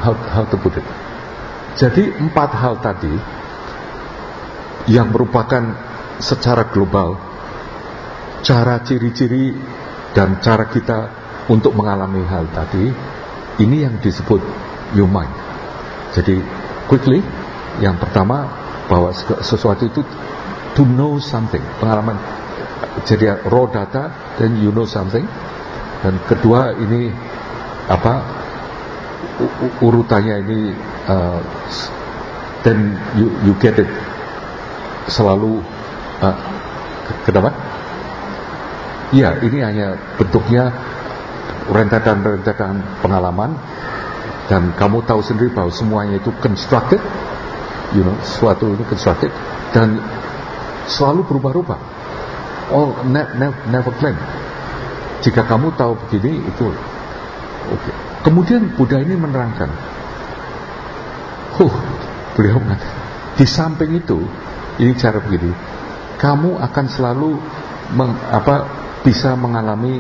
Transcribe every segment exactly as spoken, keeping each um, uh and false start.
how, how to put it. Jadi empat hal tadi yang merupakan secara global cara ciri-ciri dan cara kita untuk mengalami hal tadi, ini yang disebut your mind. Jadi quickly, yang pertama bahwa sesuatu itu to know something, pengalaman. Jadi raw data, then you know something. Dan kedua ini apa urutannya ini, uh, then you you get it selalu. Uh, kenapa? Iya, ini hanya bentuknya rentetan-rentetan pengalaman, dan kamu tahu sendiri bahwa semuanya itu constructed, you know, sesuatu itu constructed dan selalu berubah-ubah. All ne- ne- never claim. Jika kamu tahu begini itu oke. Okay. Kemudian Buddha ini menerangkan, huh, beliau mengatakan, di samping itu, ini cara begini, kamu akan selalu meng, apa, bisa mengalami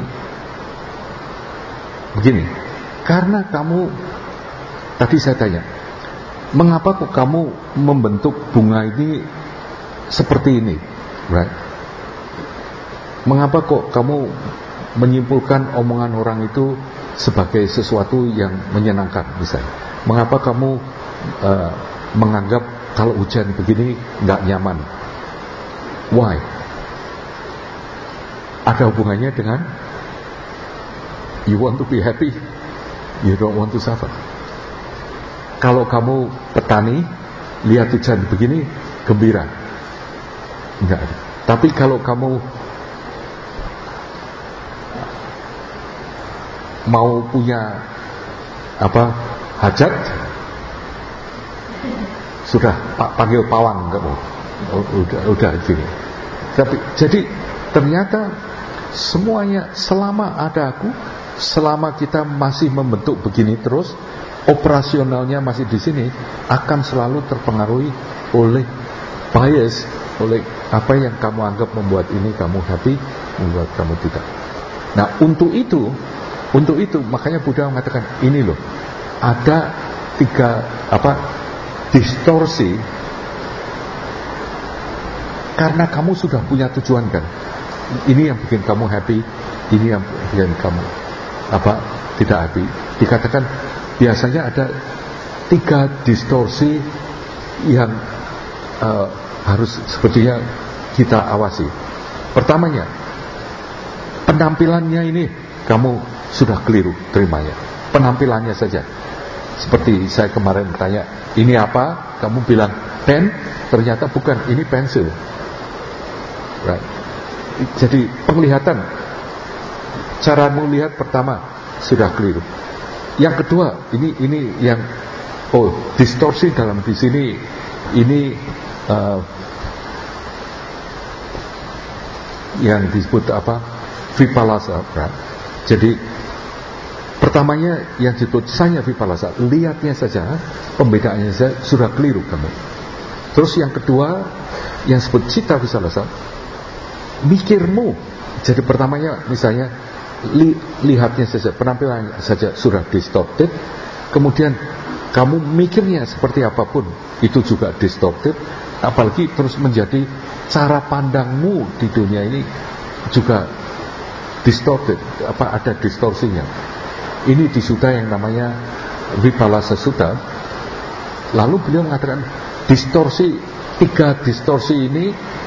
begini, karena kamu, tadi saya tanya, mengapa kok kamu membentuk bunga ini seperti ini, right? Mengapa kok kamu menyimpulkan omongan orang itu sebagai sesuatu yang menyenangkan, misalnya? Mengapa kamu uh, menganggap kalau hujan begini nggak nyaman? Why? Ada hubungannya dengan you want to be happy, you don't want to suffer. Kalau kamu petani, lihat hujan begini, gembira. Enggak ada. Tapi kalau kamu mau punya apa hajat, sudah pak panggil pawang kamu, udah udah gini. Tapi jadi ternyata semuanya selama ada aku, selama kita masih membentuk begini terus, operasionalnya masih di sini, akan selalu terpengaruhi oleh bias, oleh apa yang kamu anggap membuat ini kamu happy, membuat kamu tidak. Nah untuk itu, untuk itu makanya Buddha mengatakan ini loh, ada tiga apa distorsi, karena kamu sudah punya tujuan kan. Ini yang bikin kamu happy, ini yang bikin kamu apa tidak happy. Dikatakan biasanya ada tiga distorsi yang uh, harus sepertinya kita awasi. Pertamanya, penampilannya ini kamu sudah keliru terimanya. Penampilannya saja. Seperti saya kemarin bertanya, ini apa? Kamu bilang pen, ternyata bukan, ini pensil. Right. Jadi penglihatan, cara melihat pertama sudah keliru. Yang kedua, ini ini yang oh distorsi dalam di sini ini uh, yang disebut apa vipallasa. Jadi pertamanya yang disebut sanya vipallasa, lihatnya saja, pembedaannya saja sudah keliru kamu. Terus yang kedua yang disebut citta vipallasa, mikirmu. Jadi pertamanya misalnya li, lihatnya saja, penampilannya saja sudah distorted. Kemudian kamu mikirnya seperti apapun itu juga distorted. Apalagi terus menjadi cara pandangmu di dunia ini juga distorted, apa ada distorsinya. Ini di sutta yang namanya Vipallasa Sutta. Lalu beliau mengatakan distorsi, tiga distorsi ini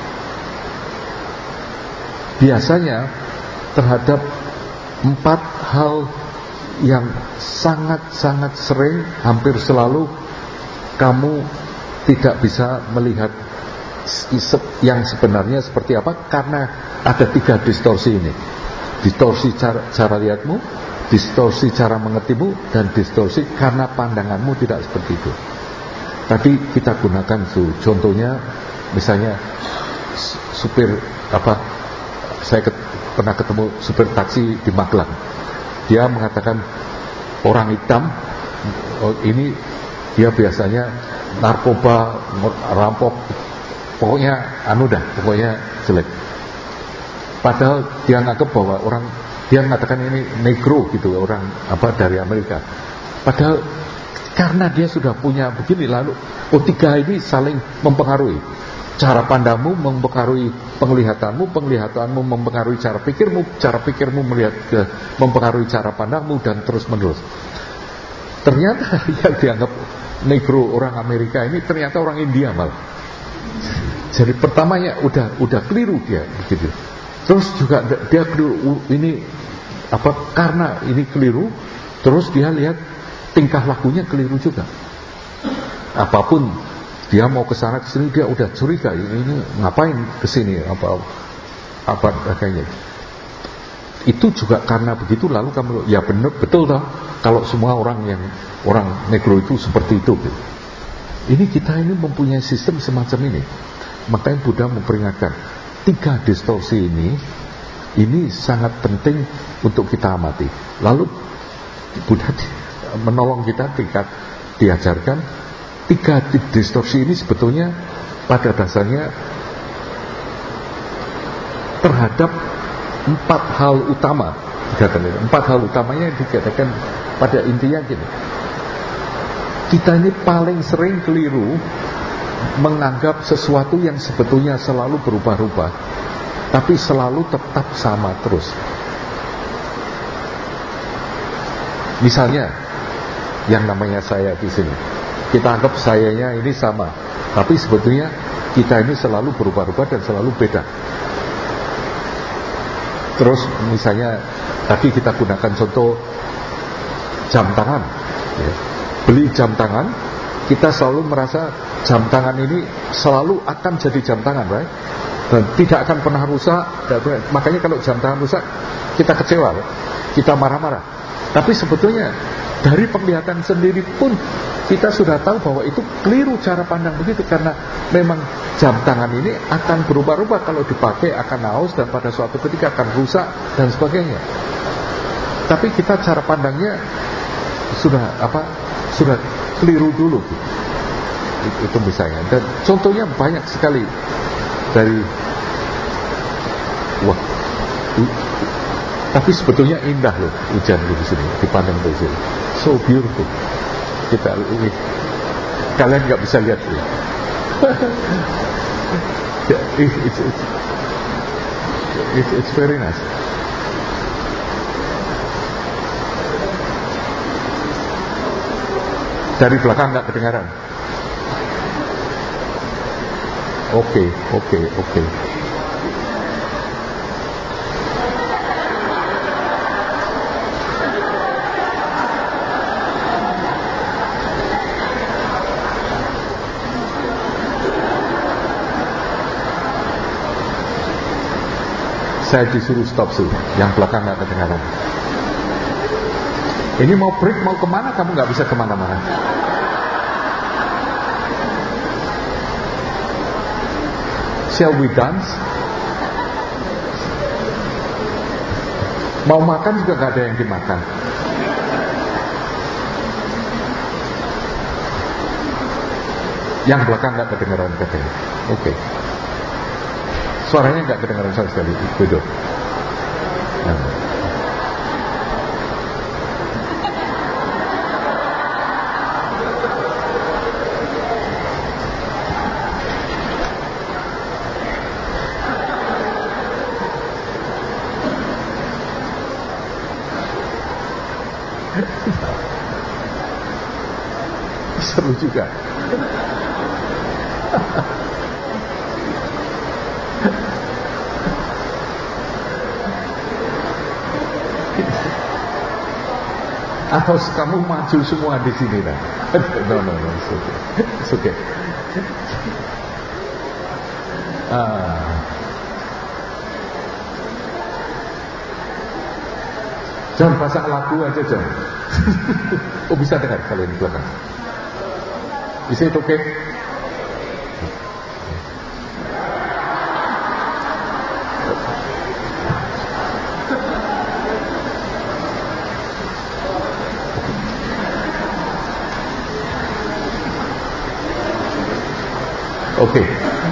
biasanya terhadap empat hal yang sangat-sangat sering, hampir selalu kamu tidak bisa melihat yang sebenarnya seperti apa, karena ada tiga distorsi ini. Distorsi cara, cara lihatmu, distorsi cara mengertimu, dan distorsi karena pandanganmu tidak seperti itu. Tadi kita gunakan itu, contohnya misalnya supir apa, saya ket, pernah ketemu supir taksi di Magelang. Dia mengatakan orang hitam oh, ini dia biasanya narkoba, rampok, pokoknya anu dah, pokoknya jelek. Padahal dia nganggap bahwa orang, dia mengatakan ini negro gitu, orang apa dari Amerika. Padahal Karena dia sudah punya begini, lalu oh tiga ini saling mempengaruhi. Cara pandangmu mempengaruhi penglihatanmu, penglihatanmu mempengaruhi cara pikirmu, cara pikirmu melihat ke, mempengaruhi cara pandangmu, dan terus menerus. Ternyata yang dianggap negro orang Amerika ini ternyata orang India malah. Jadi pertamanya udah udah keliru dia begitu. Terus juga dia keliru ini apa karena ini keliru, terus dia lihat tingkah lakunya keliru juga. Apapun dia mau ke sana ke sini dia udah curiga, ini, ini ngapain ke sini apa apa kayaknya. Itu juga karena begitu, lalu kamu ya benar betul toh kalau semua orang yang orang negro itu seperti itu. Ini kita ini mempunyai sistem semacam ini. Makanya Buddha memperingatkan tiga distorsi ini ini sangat penting untuk kita amati. Lalu Buddha menolong kita tingkat diajarkan tiga distorsi ini sebetulnya pada dasarnya terhadap empat hal utama. Empat hal utamanya yang dikatakan pada intinya gini, kita ini paling sering keliru menganggap sesuatu yang sebetulnya selalu berubah-ubah, tapi selalu tetap sama terus. Misalnya, yang namanya saya di sini, kita anggap sayanya ini sama, tapi sebetulnya kita ini selalu berubah-ubah dan selalu beda. Terus misalnya tadi kita gunakan contoh jam tangan, ya. Beli jam tangan, kita selalu merasa jam tangan ini selalu akan jadi jam tangan, right? Dan tidak akan pernah rusak. Makanya kalau jam tangan rusak, kita kecewa, right? Kita marah-marah. Tapi sebetulnya dari penglihatan sendiri pun kita sudah tahu bahwa itu keliru cara pandang begitu, karena memang jam tangan ini akan berubah-ubah, kalau dipakai akan haus dan pada suatu ketika akan rusak dan sebagainya. Tapi kita cara pandangnya sudah apa? Sudah keliru dulu. Itu misalnya. Dan contohnya banyak sekali dari wah. Tapi sebetulnya indah loh hujan di sini, dipandang dari sini. So beautiful. Kita ini kalian nggak bisa lihat ya. it's, it's, it's, it's, it's very nice. Dari belakang nggak kedengaran. Oke, oke, oke. Saya disuruh stop sih, yang belakang nggak kedengaran. Ini mau break, mau kemana? Kamu nggak bisa kemana-mana. Shall we dance? Mau makan juga nggak ada yang dimakan. Yang belakang nggak kedengaran katanya. Oke. Okay. Suaranya nggak kedengaran sama sekali. Betul. Nah. Seru juga. Atau kamu maju semua di sini lah. No, no, no, it's okay. It's okay. Ah. Jangan pasang lagu aja, jangan. Oh, bisa dengar kalian di belakang. Is it okay? Okay.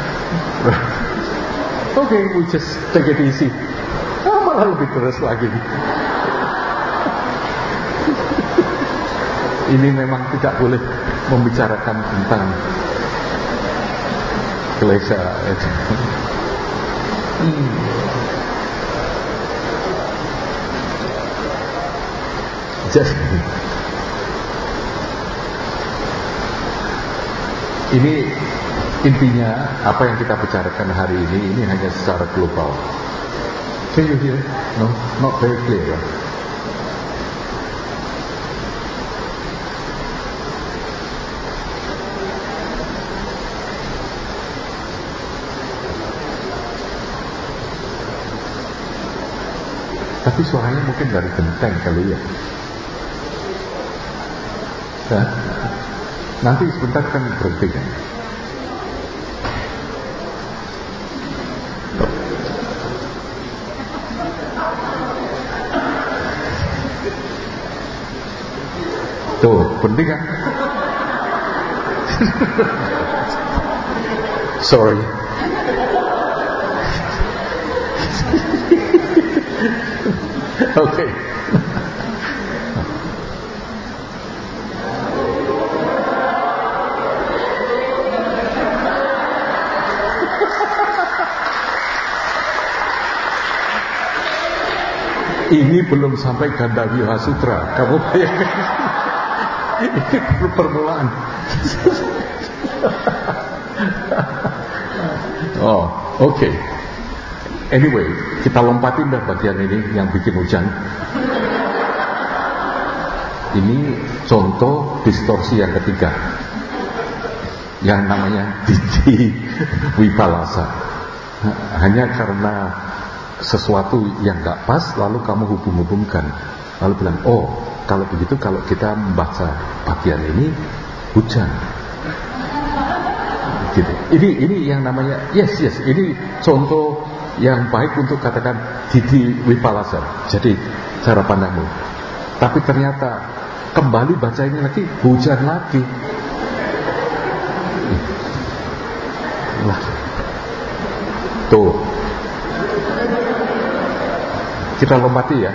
Okay, we just take it easy. Oh, malah lebih keras lagi. ini memang tidak boleh membicarakan tentang klesa. hmm. Jadi ini intinya apa yang kita bicarakan hari ini ini hanya secara global. Can you hear? No, not very clear. Right? Tapi suaranya mungkin dari genteng kali ya. Nah, nanti sebentar kan berhenti kan. Tuh, penting kan? Sorry. Oke. Okay. Ini belum sampai Gandhaviha Sutra. Kamu bayangkan? Ini baru permulaan. Oh, oke. Okay. Anyway, kita lompatin dah bagian ini yang bikin hujan. Ini contoh distorsi yang ketiga, yang namanya Ditthi Vipallasa. Hanya karena sesuatu yang gak pas, lalu kamu hubung-hubungkan, lalu bilang, oh, kalau begitu kalau kita membaca bagian ini hujan. Gitu. Ini ini yang namanya yes yes. Ini contoh yang baik untuk katakan Ditthi Vipallasa. Jadi cara pandangmu. Tapi ternyata kembali baca ini lagi hujan lagi. Lah. Tuh. Kita lompati ya.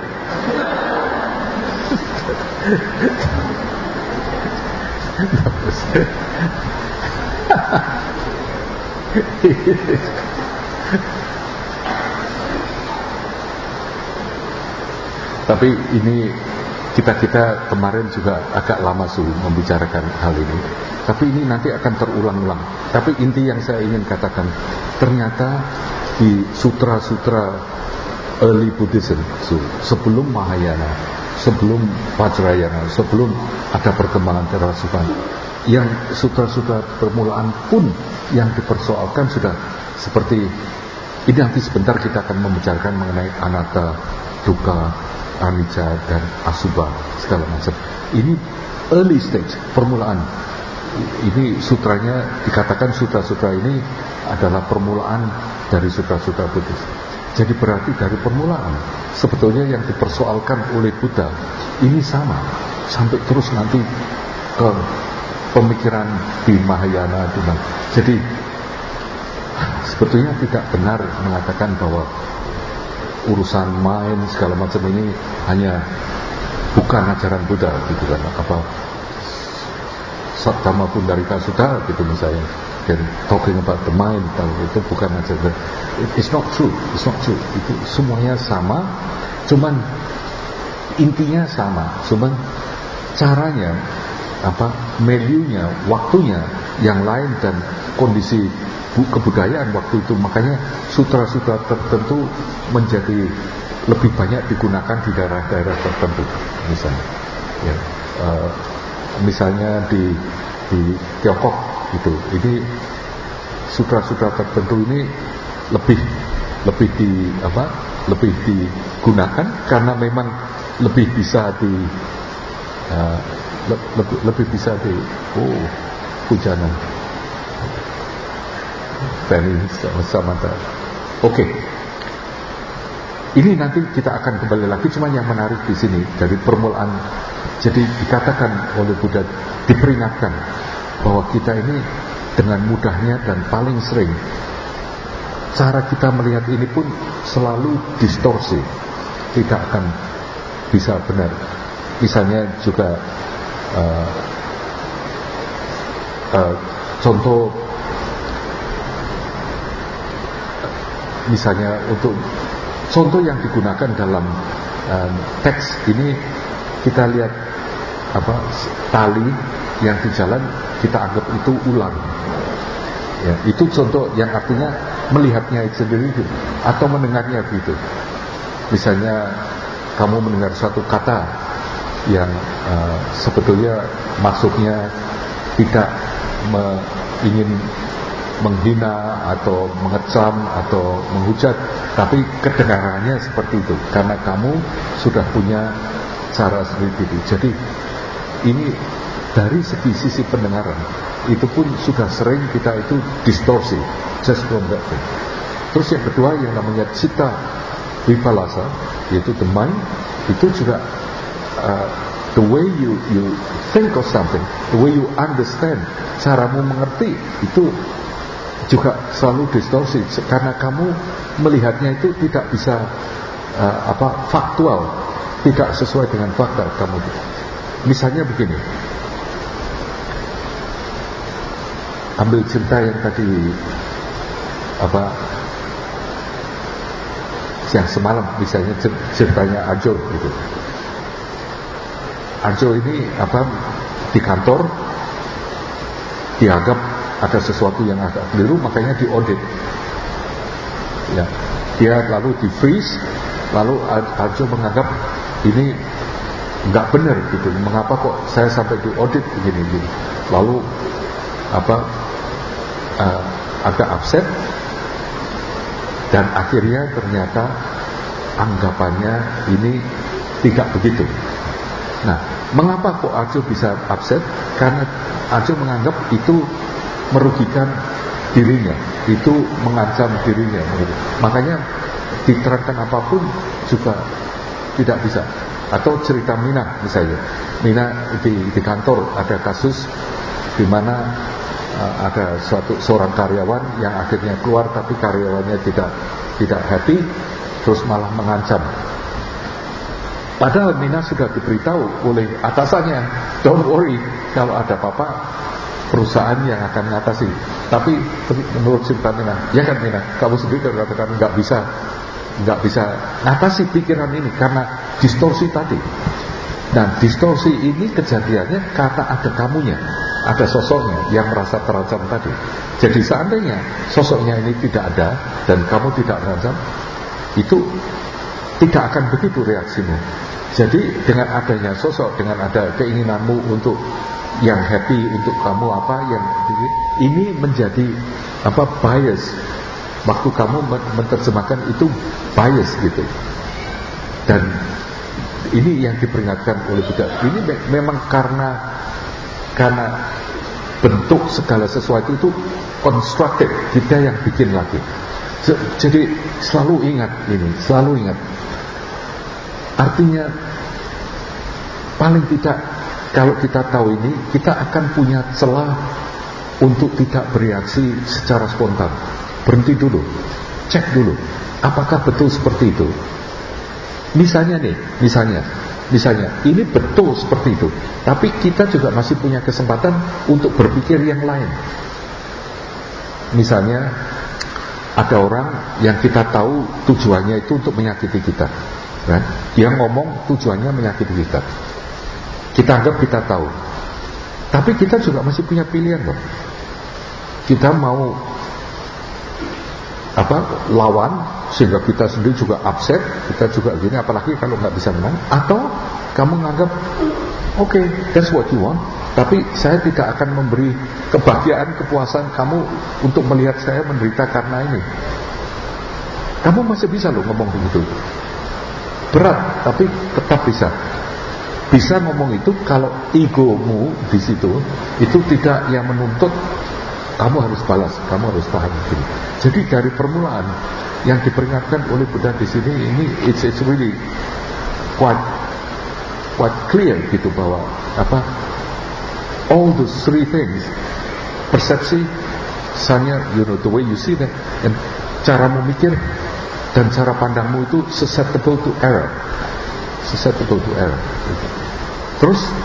Tapi ini kita-kita kemarin juga agak lama suhu membicarakan hal ini. Tapi ini nanti akan terulang-ulang. Tapi inti yang saya ingin katakan, ternyata di sutra-sutra early Buddhism, sebelum Mahayana, sebelum Vajrayana, sebelum ada perkembangan terasukan, yang sutra-sutra permulaan pun yang dipersoalkan sudah seperti ini. Nanti sebentar kita akan membicarakan mengenai anatta, dukkha, anicca dan asubha segala macam. Ini early stage, permulaan. Ini sutranya dikatakan sutra-sutra ini adalah permulaan dari sutra-sutra Buddhis. Jadi berarti dari permulaan sebetulnya yang dipersoalkan oleh Buddha ini sama sampai terus nanti ke pemikiran di Mahayana. Jadi sebetulnya tidak benar mengatakan bahwa urusan main segala macam ini hanya bukan ajaran Buddha gitu kan, apa Saddhamma Pundarika Sutta gitu misalnya, dan talking about the mind, itu bukan ajaran. It's not true, it's not true. Itu semuanya sama, cuman intinya sama, cuman caranya apa, milieunya, waktunya yang lain dan kondisi kebudayaan waktu itu. Makanya sutra-sutra tertentu menjadi lebih banyak digunakan di daerah-daerah tertentu, misalnya ya, uh, misalnya di di Tiongkok itu, ini sutra-sutra tertentu ini lebih lebih di apa lebih digunakan karena memang lebih bisa di uh, le, lebih, lebih bisa di oh hujanan Penny Samantha. Oke, okay. Ini nanti kita akan kembali lagi. Cuma yang menarik di sini dari permulaan, jadi dikatakan oleh Buddha, diperingatkan bahwa kita ini dengan mudahnya dan paling sering cara kita melihat ini pun selalu distorsi, tidak akan bisa benar. Misalnya juga uh, uh, contoh misalnya untuk contoh yang digunakan dalam uh, teks ini, kita lihat apa tali yang di jalan kita anggap itu ular. Ya, itu contoh yang artinya melihatnya sendiri gitu, atau mendengarnya gitu. Misalnya kamu mendengar suatu kata yang uh, sebetulnya maksudnya tidak me, ingin menghina atau mengecam atau menghujat, tapi kedengarannya seperti itu karena kamu sudah punya cara sendiri. Jadi ini dari segi sisi pendengaran itu pun sudah sering kita itu distorsi just from that thing. Terus yang kedua yang namanya cita vipalasa, yaitu the mind, itu juga uh, the way you you think of something, the way you understand, caramu mengerti itu juga selalu distorsi karena kamu melihatnya itu tidak bisa uh, apa faktual, tidak sesuai dengan fakta kamu. Misalnya begini, ambil cerita yang tadi apa yang semalam, misalnya ceritanya Ajo gitu. Ajo ini apa di kantor dianggap ada sesuatu yang agak keliru, makanya diaudit. Ya, dia lalu di freeze, lalu Ajo menganggap ini nggak benar gitu. Mengapa kok saya sampai diaudit begini-begini? Lalu apa uh, agak upset, dan akhirnya ternyata anggapannya ini tidak begitu. Nah, mengapa kok Ajo bisa upset? Karena Ajo menganggap itu merugikan dirinya, itu mengancam dirinya. Makanya diterangkan apapun juga tidak bisa. Atau cerita Mina misalnya, Mina di, di kantor ada kasus di mana uh, ada suatu seorang karyawan yang akhirnya keluar tapi karyawannya tidak tidak happy, terus malah mengancam. Padahal Mina sudah diberitahu oleh atasannya, don't worry, kalau ada apa-apa perusahaan yang akan mengatasi. Tapi menurut cerita Mina, ya kan Mina, kamu sendiri katakan nggak bisa nggak bisa ngatasi pikiran ini karena distorsi tadi. Nah, distorsi ini kejadiannya karena ada kamunya, ada sosoknya yang merasa terancam tadi. Jadi seandainya sosoknya ini tidak ada dan kamu tidak terancam, itu tidak akan begitu reaksimu. Jadi dengan adanya sosok, dengan ada keinginanmu untuk yang happy untuk kamu apa yang ini menjadi apa bias. Waktu kamu menerjemahkan itu bias gitu. Dan ini yang diperingatkan oleh Buddha. Ini me- memang karena karena bentuk segala sesuatu itu konstruktif, kita yang bikin lagi. Jadi selalu ingat ini, selalu ingat. Artinya paling tidak kalau kita tahu ini, kita akan punya celah untuk tidak bereaksi secara spontan. Berhenti dulu, cek dulu, apakah betul seperti itu. Misalnya nih, misalnya, misalnya, ini betul seperti itu, tapi kita juga masih punya kesempatan untuk berpikir yang lain. Misalnya, ada orang yang kita tahu tujuannya itu untuk menyakiti kita, kan? Dia ngomong tujuannya menyakiti kita. Kita anggap kita tahu, tapi kita juga masih punya pilihan loh. Kita mau apa lawan sehingga kita sendiri juga upset, kita juga gini, apalagi kalau nggak bisa menang. Atau kamu menganggap oke, okay, that's what you want, tapi saya tidak akan memberi kebahagiaan, kepuasan kamu untuk melihat saya menderita karena ini. Kamu masih bisa loh ngomong begitu. Berat, tapi tetap bisa. Bisa ngomong itu kalau egomu di situ itu tidak yang menuntut kamu harus balas, kamu harus tahan gitu. Jadi dari permulaan yang diperingatkan oleh Buddha di sini ini it's, it's really quite quite clear gitu bahwa apa all those three things, persepsi, sanya, you know, the way you see that, and cara memikir dan cara pandangmu itu susceptible to error, susceptible to error. Gitu. Terus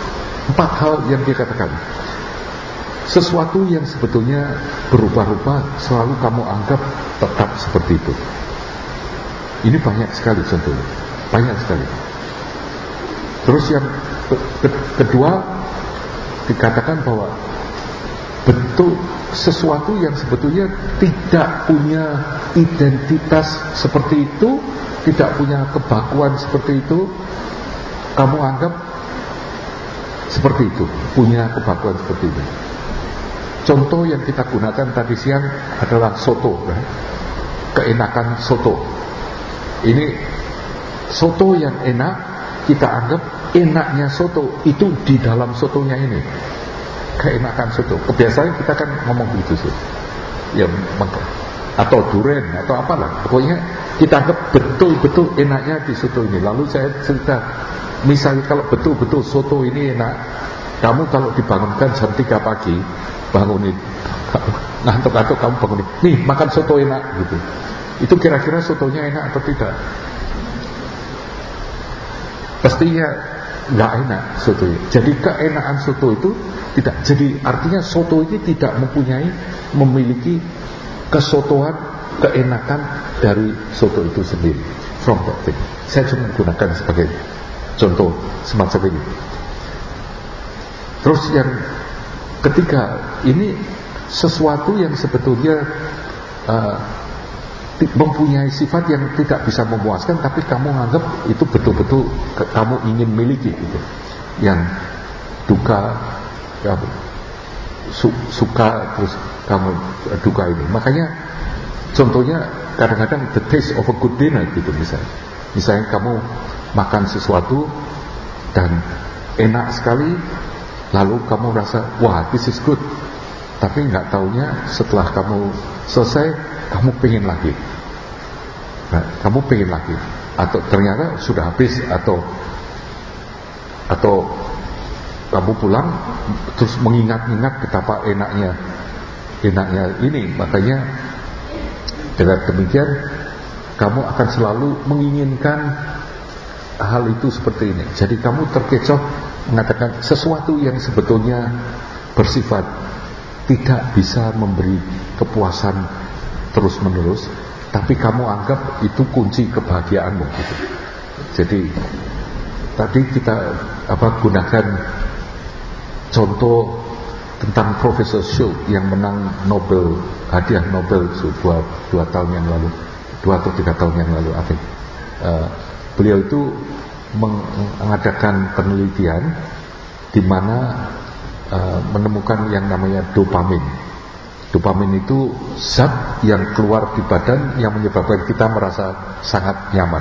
Empat hal yang dia katakan. Sesuatu yang sebetulnya berubah-ubah selalu kamu anggap tetap seperti itu. Ini banyak sekali contohnya, banyak sekali. Terus yang kedua dikatakan bahwa bentuk sesuatu yang sebetulnya tidak punya identitas seperti itu, tidak punya kebakuan seperti itu, kamu anggap seperti itu, punya kebakuan seperti itu. Contoh yang kita gunakan tadi siang adalah soto, kan? Keenakan soto. Ini soto yang enak, kita anggap enaknya soto itu di dalam sotonya ini. Keenakan soto. Kebiasaan kita kan ngomong begitu sih. Ya, atau duren atau apalah. Pokoknya kita anggap betul-betul enaknya di soto ini. Lalu saya cerita, misalnya kalau betul-betul soto ini enak, kamu kalau dibangunkan jam tiga pagi, bangunin, ngantuk-ngantuk kamu bangunin, nih makan soto enak gitu. Itu kira-kira sotonya enak atau tidak? Pastinya nggak enak soto. Jadi keenakan soto itu tidak. Jadi artinya soto ini tidak mempunyai, memiliki kesotoan, keenakan dari soto itu sendiri. From that thing. Saya cuma gunakan sebagai contoh semacam ini. Terus yang ketiga, ini sesuatu yang sebetulnya uh, mempunyai sifat yang tidak bisa memuaskan, tapi kamu anggap itu betul-betul kamu ingin miliki gitu. Yang duka, ya, su, suka terus kamu duka ini. Makanya contohnya kadang-kadang the taste of a good dinner gitu misalnya. Misalnya kamu makan sesuatu dan enak sekali, lalu kamu rasa wah this is good, tapi nggak taunya setelah kamu selesai kamu pengen lagi. Nah, kamu pengen lagi, atau ternyata sudah habis, atau atau kamu pulang terus mengingat-ingat betapa enaknya enaknya ini. Makanya dengan demikian kamu akan selalu menginginkan hal itu seperti ini. Jadi kamu terkecoh mengatakan sesuatu yang sebetulnya bersifat tidak bisa memberi kepuasan terus-menerus, tapi kamu anggap itu kunci kebahagiaanmu gitu. Jadi tadi kita apa gunakan contoh tentang Profesor Schultz yang menang Nobel, hadiah Nobel dua, dua tahun yang lalu, dua atau tiga tahun yang lalu, apa? Uh, beliau itu mengadakan penelitian di mana uh, menemukan yang namanya dopamin. Dopamin itu zat yang keluar di badan yang menyebabkan kita merasa sangat nyaman.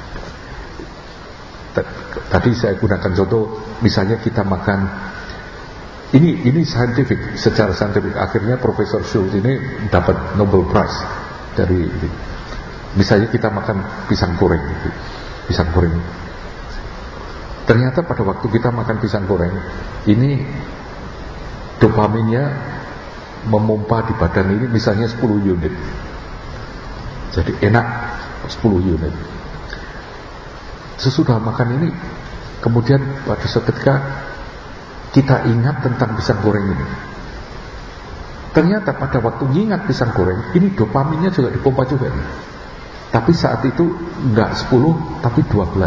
Tadi saya gunakan contoh, misalnya kita makan, ini ini scientific, secara scientific. Akhirnya Profesor Schultz ini dapat Nobel Prize dari ini. Misalnya kita makan pisang goreng, gitu. pisang goreng. Ternyata pada waktu kita makan pisang goreng, ini dopaminnya memompa di badan ini misalnya sepuluh unit. Jadi enak sepuluh unit. Sesudah makan ini, kemudian pada suatu ketika kita ingat tentang pisang goreng ini. Ternyata pada waktu ingat pisang goreng, ini dopaminnya juga dipompa juga nih. Tapi saat itu enggak sepuluh tapi dua belas.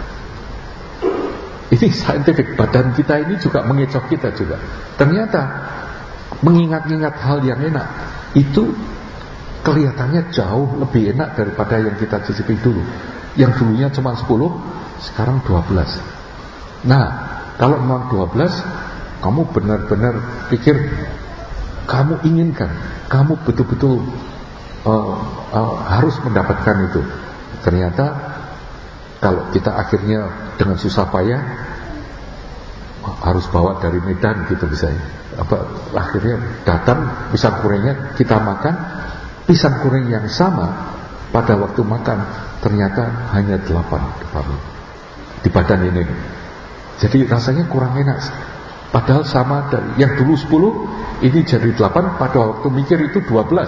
Ini scientific, badan kita ini juga mengecoh kita juga. Ternyata mengingat-ingat hal yang enak itu kelihatannya jauh lebih enak daripada yang kita cicipi dulu. Yang dulunya cuma sepuluh, sekarang dua belas. Nah, kalau memang dua belas, kamu benar-benar pikir, kamu inginkan, kamu betul-betul uh, uh, harus mendapatkan itu. Ternyata kalau kita akhirnya dengan susah payah harus bawa dari Medan gitu misalnya, apa akhirnya datang pisang gorengnya, kita makan pisang goreng yang sama, pada waktu makan ternyata hanya delapan dopamin di badan ini. Jadi rasanya kurang enak. Padahal sama dari yang dulu sepuluh, ini jadi delapan, pada waktu mikir itu dua belas.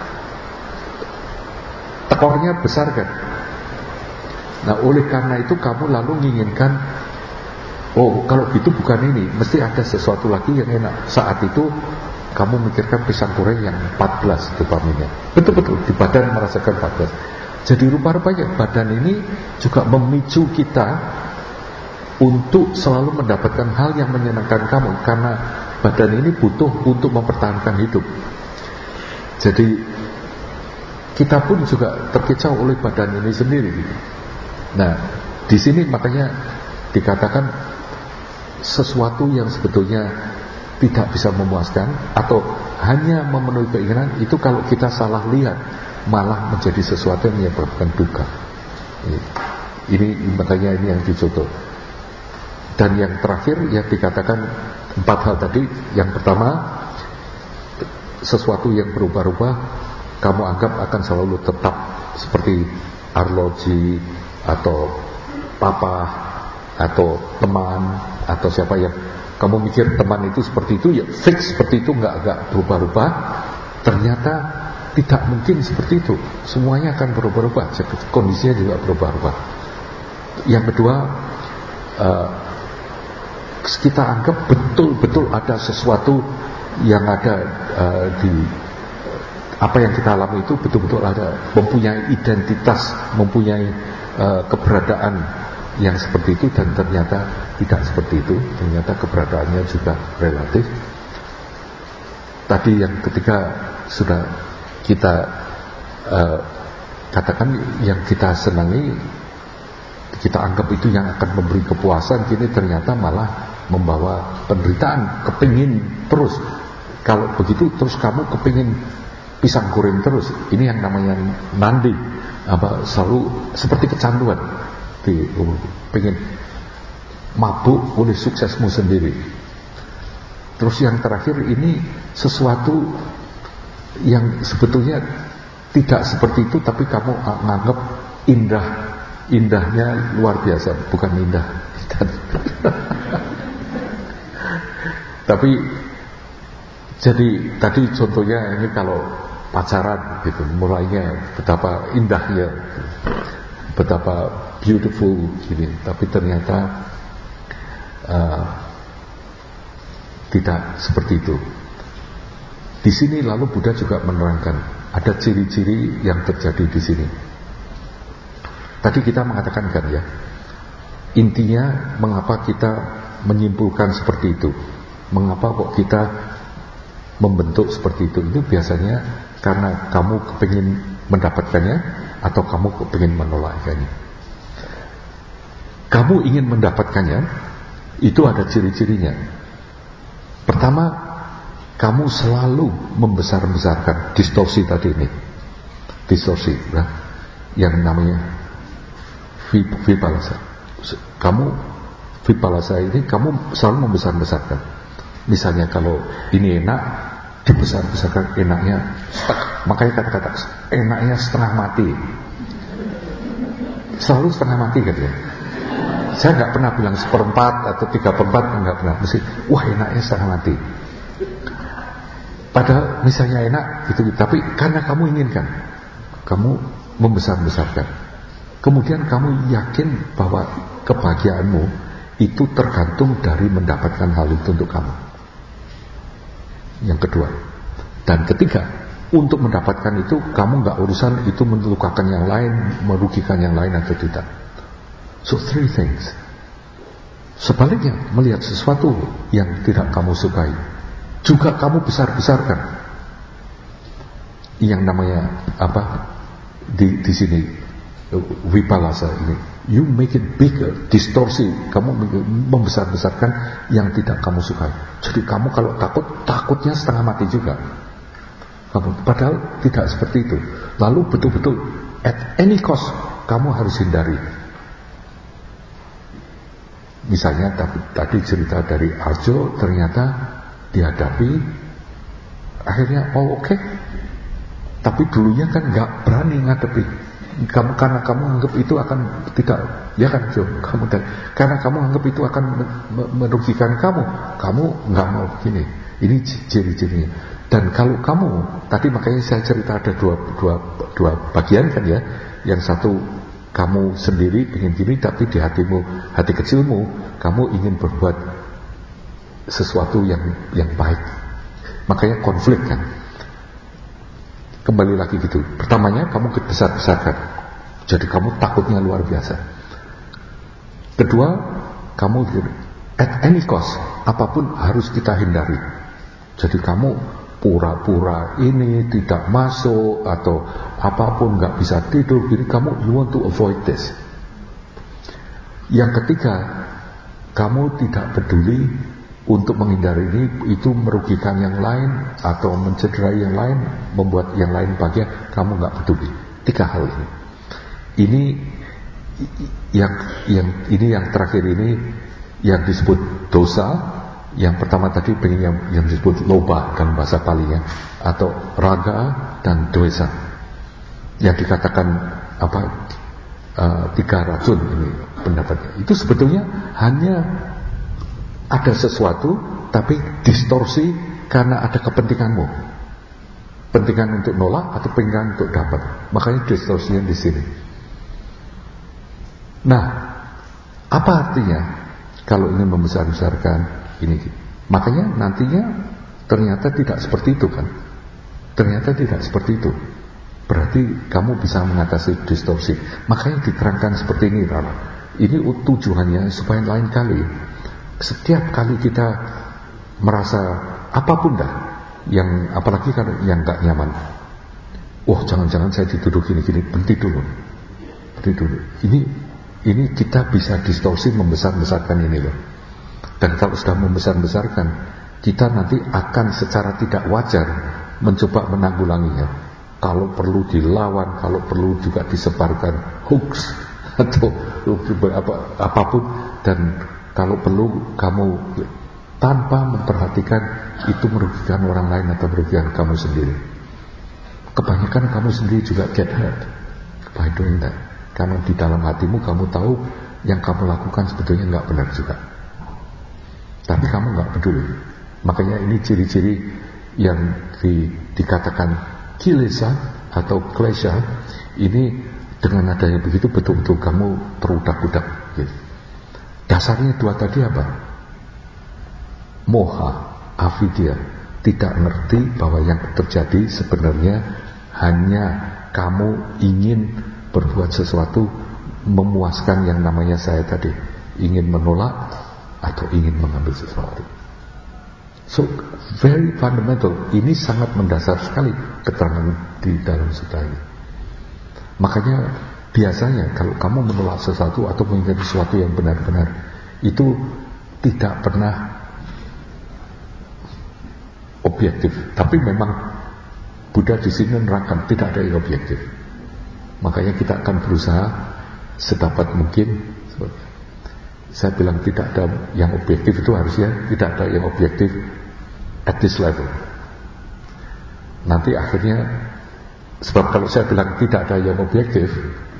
Tekornya besar kan. Nah, oleh karena itu kamu lalu menginginkan, oh kalau gitu bukan ini, mesti ada sesuatu lagi yang enak. Saat itu kamu mikirkan pisang goreng yang empat belas dopaminnya. Betul-betul di badan merasakan empat belas. Jadi rupa-rupanya badan ini juga memicu kita untuk selalu mendapatkan hal yang menyenangkan kamu, karena badan ini butuh untuk mempertahankan hidup. Jadi kita pun juga terkicau oleh badan ini sendiri. Nah, di sini makanya dikatakan sesuatu yang sebetulnya tidak bisa memuaskan atau hanya memenuhi keinginan itu, kalau kita salah lihat malah menjadi sesuatu yang menyebabkan duka. Ini makanya ini yang dicontoh. Dan yang terakhir yang dikatakan empat hal tadi. Yang pertama, sesuatu yang berubah-ubah kamu anggap akan selalu tetap, seperti arloji atau papa atau teman atau siapa yang kamu mikir teman itu seperti itu, ya fix seperti itu, nggak nggak berubah-ubah. Ternyata tidak mungkin seperti itu. Semuanya akan berubah-ubah, kondisinya juga berubah-ubah. Yang kedua, uh, kita anggap betul-betul ada sesuatu yang ada uh, di apa yang kita alami itu betul-betul ada, mempunyai identitas, mempunyai uh, keberadaan yang seperti itu, dan ternyata tidak seperti itu. Ternyata keberadaannya juga relatif. Tadi yang ketiga sudah kita uh, katakan, yang kita senangi kita anggap itu yang akan memberi kepuasan, kini ternyata malah membawa penderitaan. Kepingin terus, kalau begitu terus kamu kepingin pisang goreng terus, ini yang namanya nandi, apa, selalu seperti kecanduan, di, pengen mabuk oleh suksesmu sendiri. Terus yang terakhir ini sesuatu yang sebetulnya tidak seperti itu, tapi kamu menganggap indah, indahnya luar biasa, bukan indah. Tapi jadi tadi contohnya ini kalau pacaran gitu, mulainya betapa indahnya, betapa beautiful gini, tapi ternyata uh, tidak seperti itu. Di sini lalu Buddha juga menerangkan ada ciri-ciri yang terjadi di sini. Tadi kita mengatakan kan ya, intinya mengapa kita menyimpulkan seperti itu, mengapa kok kita membentuk seperti itu, itu biasanya karena kamu kepingin mendapatkannya atau kamu kepingin menolakkannya. Kamu ingin mendapatkannya, itu ada ciri-cirinya. Pertama, kamu selalu membesar-besarkan distorsi tadi ini, distorsi, nah, yang namanya vipalasa. Kamu vipalasa ini kamu selalu membesar-besarkan. Misalnya kalau ini enak, dibesar-besarkan enaknya, makanya kata-kata enaknya setengah mati, selalu setengah mati gitu ya. Saya nggak pernah bilang seperempat atau tiga perempat, nggak pernah. Mesti wah enaknya setengah mati. Padahal misalnya enak gitu, tapi karena kamu inginkan, kamu membesar-besarkan. Kemudian kamu yakin bahwa kebahagiaanmu itu tergantung dari mendapatkan hal itu untuk kamu. Yang kedua. Dan ketiga, untuk mendapatkan itu kamu nggak urusan itu melukakan yang lain, merugikan yang lain atau tidak. So three things. Sebaliknya, melihat sesuatu yang tidak kamu sukai, juga kamu besar-besarkan. Yang namanya apa di di sini vipalasa ini, you make it bigger, distorsi, kamu membesar-besarkan yang tidak kamu sukai. Jadi kamu kalau takut, takutnya setengah mati juga. Kamu, padahal tidak seperti itu. Lalu betul-betul at any cost kamu harus hindari. Misalnya tadi cerita dari Arjo, ternyata dihadapi, akhirnya oh oke, okay. Tapi dulunya kan nggak berani ngadepi. Kamu karena kamu anggap itu akan tidak, ya kan Jo, kamu dan karena kamu anggap itu akan merugikan kamu, kamu nggak mau begini. Ini ciri-cirinya. Dan kalau kamu tadi, makanya saya cerita ada dua dua dua bagian kan ya. Yang satu kamu sendiri ingin gini, tapi di hatimu, hati kecilmu, kamu ingin berbuat sesuatu yang yang baik. Makanya konflik kan. Kembali lagi gitu. Pertamanya kamu besar-besarkan, jadi kamu takutnya luar biasa. Kedua, kamu at any cost, apapun harus kita hindari. Jadi kamu pura-pura ini tidak masuk atau apapun, nggak bisa tidur, jadi kamu you want to avoid this. Yang ketiga, kamu tidak peduli untuk menghindari ini, itu merugikan yang lain atau mencederai yang lain, membuat yang lain bahagia, kamu nggak peduli. Tiga hal ini. Ini yang yang ini yang terakhir ini yang disebut dosa. Yang pertama tadi pengen yang, yang disebut loba dalam bahasa Pali ya, atau raga dan dosa, yang dikatakan apa uh, tiga racun ini pendapatnya. Itu sebetulnya hanya ada sesuatu tapi distorsi karena ada kepentinganmu, pentingan untuk nolak atau pentingan untuk dapat, makanya distorsinya di sini. Nah, apa artinya kalau ingin membesar-besarkan ini? Makanya nantinya ternyata tidak seperti itu kan, ternyata tidak seperti itu. Berarti kamu bisa mengatasi distorsi. Makanya diterangkan seperti ini, Rara. Ini tujuannya supaya lain kali, setiap kali kita merasa apapun dah, yang apalagi kan yang gak nyaman, oh jangan-jangan saya dituduh gini-gini, berhenti dulu, berhenti dulu. Ini ini kita bisa distorsi membesar-besarkan ini loh. Dan kalau sudah membesar-besarkan, kita nanti akan secara tidak wajar mencoba menanggulanginya. Kalau perlu dilawan, kalau perlu juga disebarkan hoax atau apa, apapun, dan kalau perlu kamu tanpa memperhatikan itu merugikan orang lain atau merugikan kamu sendiri. Kebanyakan kamu sendiri juga get hurt by doing that, karena di dalam hatimu kamu tahu yang kamu lakukan sebetulnya nggak benar juga, tapi kamu nggak peduli. Makanya ini ciri-ciri yang di, dikatakan kilesa atau klesha. Ini dengan adanya begitu betul-betul kamu terudak-udak gitu. Dasarnya dua tadi apa? Moha, avidya, tidak ngerti bahwa yang terjadi sebenarnya hanya kamu ingin berbuat sesuatu memuaskan yang namanya saya tadi, ingin menolak atau ingin mengambil sesuatu. So very fundamental. Ini sangat mendasar sekali keterangan di dalam sutra ini. Makanya biasanya kalau kamu menolak sesuatu atau menginginkan sesuatu yang benar-benar, itu tidak pernah objektif. Tapi memang Buddha di sini menerangkan tidak ada yang objektif. Makanya kita akan berusaha sedapat mungkin. Saya bilang tidak ada yang objektif, itu harusnya tidak ada yang objektif at this level. Nanti akhirnya, sebab kalau saya bilang tidak ada yang objektif,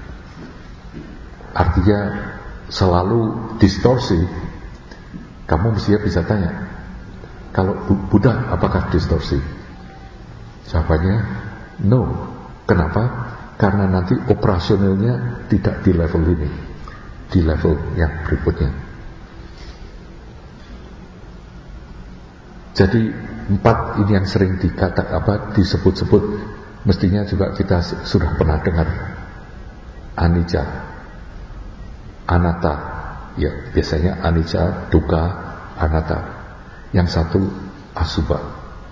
artinya selalu distorsi. Kamu mestinya bisa tanya, kalau Buddha apakah distorsi? Jawabannya no. Kenapa? Karena nanti operasionalnya tidak di level ini, di level yang berikutnya. Jadi empat ini yang sering dikata apa disebut-sebut, mestinya juga kita sudah pernah dengar. Anicca, anatta, ya biasanya anicca, dukkha, anatta. Yang satu asubha.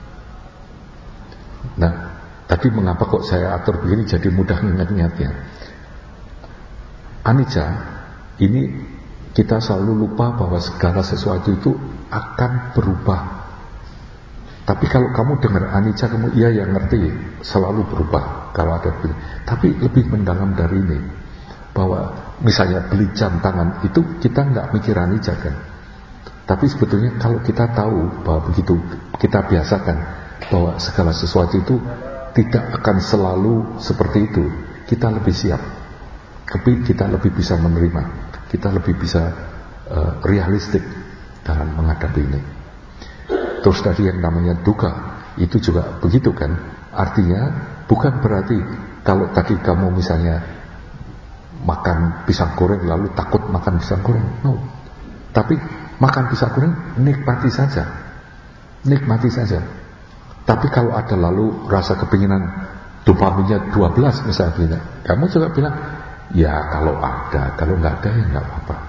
Nah, tapi mengapa kok saya atur begini jadi mudah ingat-ingatnya? Anicca ini kita selalu lupa bahwa segala sesuatu itu akan berubah. Tapi kalau kamu dengar anicca, kamu iya yang ngerti, selalu berubah kalau ada begini. Tapi lebih mendalam dari ini, bahwa misalnya beli jam tangan itu kita nggak mikir anicca kan. Tapi sebetulnya kalau kita tahu bahwa begitu, kita biasakan bahwa segala sesuatu itu tidak akan selalu seperti itu, kita lebih siap, tapi kita lebih bisa menerima, kita lebih bisa uh, realistik dalam menghadapi ini. Terus tadi yang namanya dukkha itu juga begitu kan, artinya bukan berarti kalau tadi kamu misalnya makan pisang goreng lalu takut makan pisang goreng. No. Tapi makan pisang goreng nikmati saja. Nikmati saja. Tapi kalau ada lalu rasa kepinginan dopaminnya dua belas misalnya, kamu juga bilang, ya kalau ada, kalau nggak ada ya nggak apa-apa.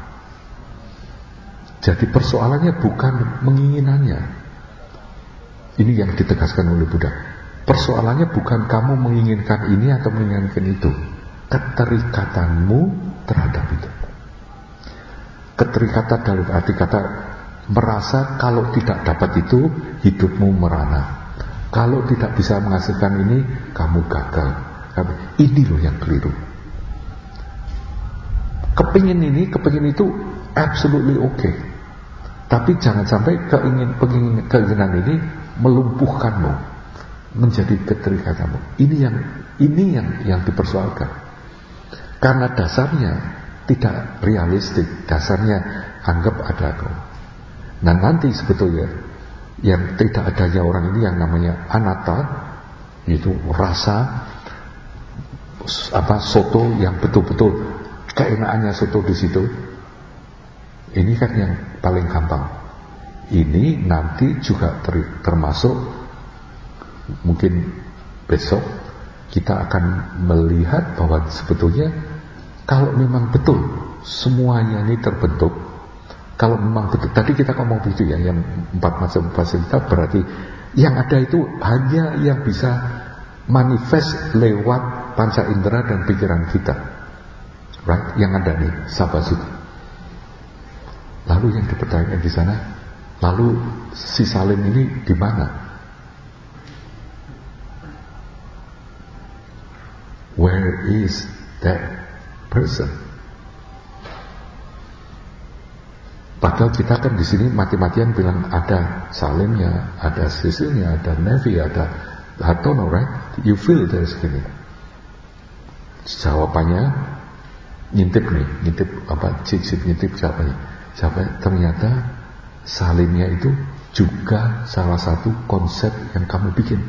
Jadi persoalannya bukan menginginannya. Ini yang ditegaskan oleh Buddha. Persoalannya bukan kamu menginginkan ini atau menginginkan itu. Keterikatanmu terhadap itu. Keterikatan dalam arti kata merasa kalau tidak dapat itu hidupmu merana. Kalau tidak bisa menghasilkan ini, kamu gagal. Ini loh yang keliru. Kepingin ini, kepingin itu, absolutely okay. Tapi jangan sampai keingin, pengingin, keinginan ini melumpuhkanmu, menjadi keterikatanmu. Ini yang, ini yang, yang dipersoalkan. Karena dasarnya tidak realistik, dasarnya anggap ada aku. Nah nanti sebetulnya yang tidak adanya orang ini yang namanya anatta, itu rasa apa soto yang betul-betul keenakannya soto di situ. Ini kan yang paling gampang. Ini nanti juga ter, termasuk mungkin besok kita akan melihat bahwa sebetulnya kalau memang betul semuanya ini terbentuk, kalau memang betul, tadi kita ngomong begitu ya, yang empat macam fasilitas berarti yang ada itu hanya yang bisa manifest lewat panca indera dan pikiran kita, right? Yang ada nih sabasuta. Lalu yang dipertanyakan di sana, lalu si Salim ini di mana? Where is that person? Padahal kita kan di sini mati-matian bilang ada Salimnya, ada Sisilnya, ada Nevi, ada Hartono, right? You feel there's gini. Jawabannya ngintip nih, ngintip apa? Cip-cip ngintip jawabannya. Jawabannya ternyata Salimnya itu juga salah satu konsep yang kamu bikin.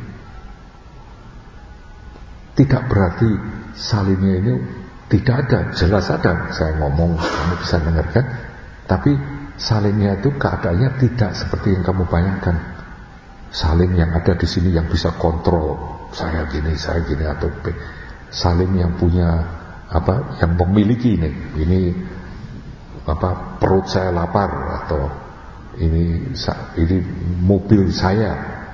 Tidak berarti Salimnya ini tidak ada, jelas ada. Saya ngomong, kamu bisa dengarkan. Tapi Salimnya itu keadaannya tidak seperti yang kamu bayangkan. Salim yang ada di sini yang bisa kontrol saya gini, saya gini atau B. Salim yang punya apa, yang memiliki ini, ini apa, perut saya lapar atau ini ini mobil saya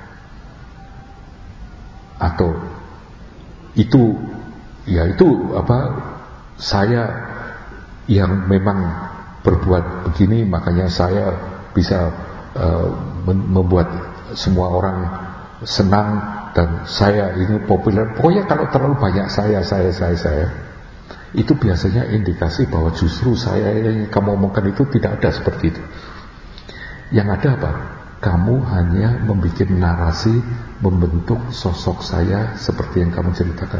atau itu ya itu apa, saya yang memang berbuat begini makanya saya bisa uh, membuat semua orang senang dan saya ini populer. Pokoknya kalau terlalu banyak saya, saya, saya, saya, itu biasanya indikasi bahwa justru saya yang kamu omongkan itu tidak ada seperti itu. Yang ada apa? Kamu hanya membuat narasi, membentuk sosok saya seperti yang kamu ceritakan.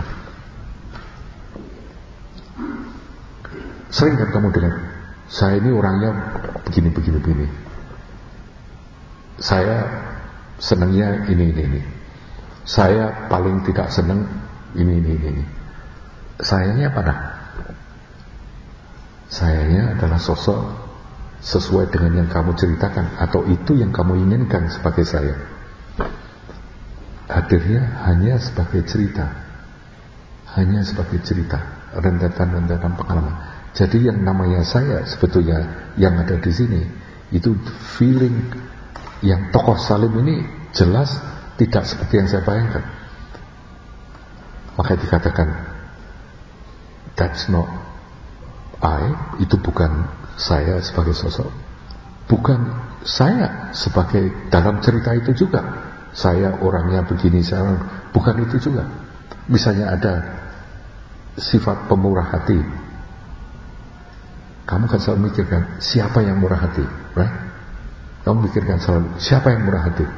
Sering kan kamu dengar, saya ini orangnya begini, begini, begini. Saya senangnya ini, ini, ini. Saya paling tidak senang ini, ini, ini. Sayanya apa dah? Sayanya adalah sosok sesuai dengan yang kamu ceritakan, atau itu yang kamu inginkan sebagai saya. Hadirnya hanya sebagai cerita, hanya sebagai cerita, rentetan-rentetan pengalaman. Jadi yang namanya saya sebetulnya yang ada di sini itu feeling yang tokoh Salim ini jelas tidak seperti yang saya bayangkan. Maka dikatakan that's not I, itu bukan saya sebagai sosok, bukan saya sebagai dalam cerita itu juga. Saya orangnya begini, saya bukan itu juga. Misalnya ada sifat pemurah hati, kamu kan selalu mikirkan siapa yang murah hati, right? Kamu mikirkan selalu siapa yang murah hati.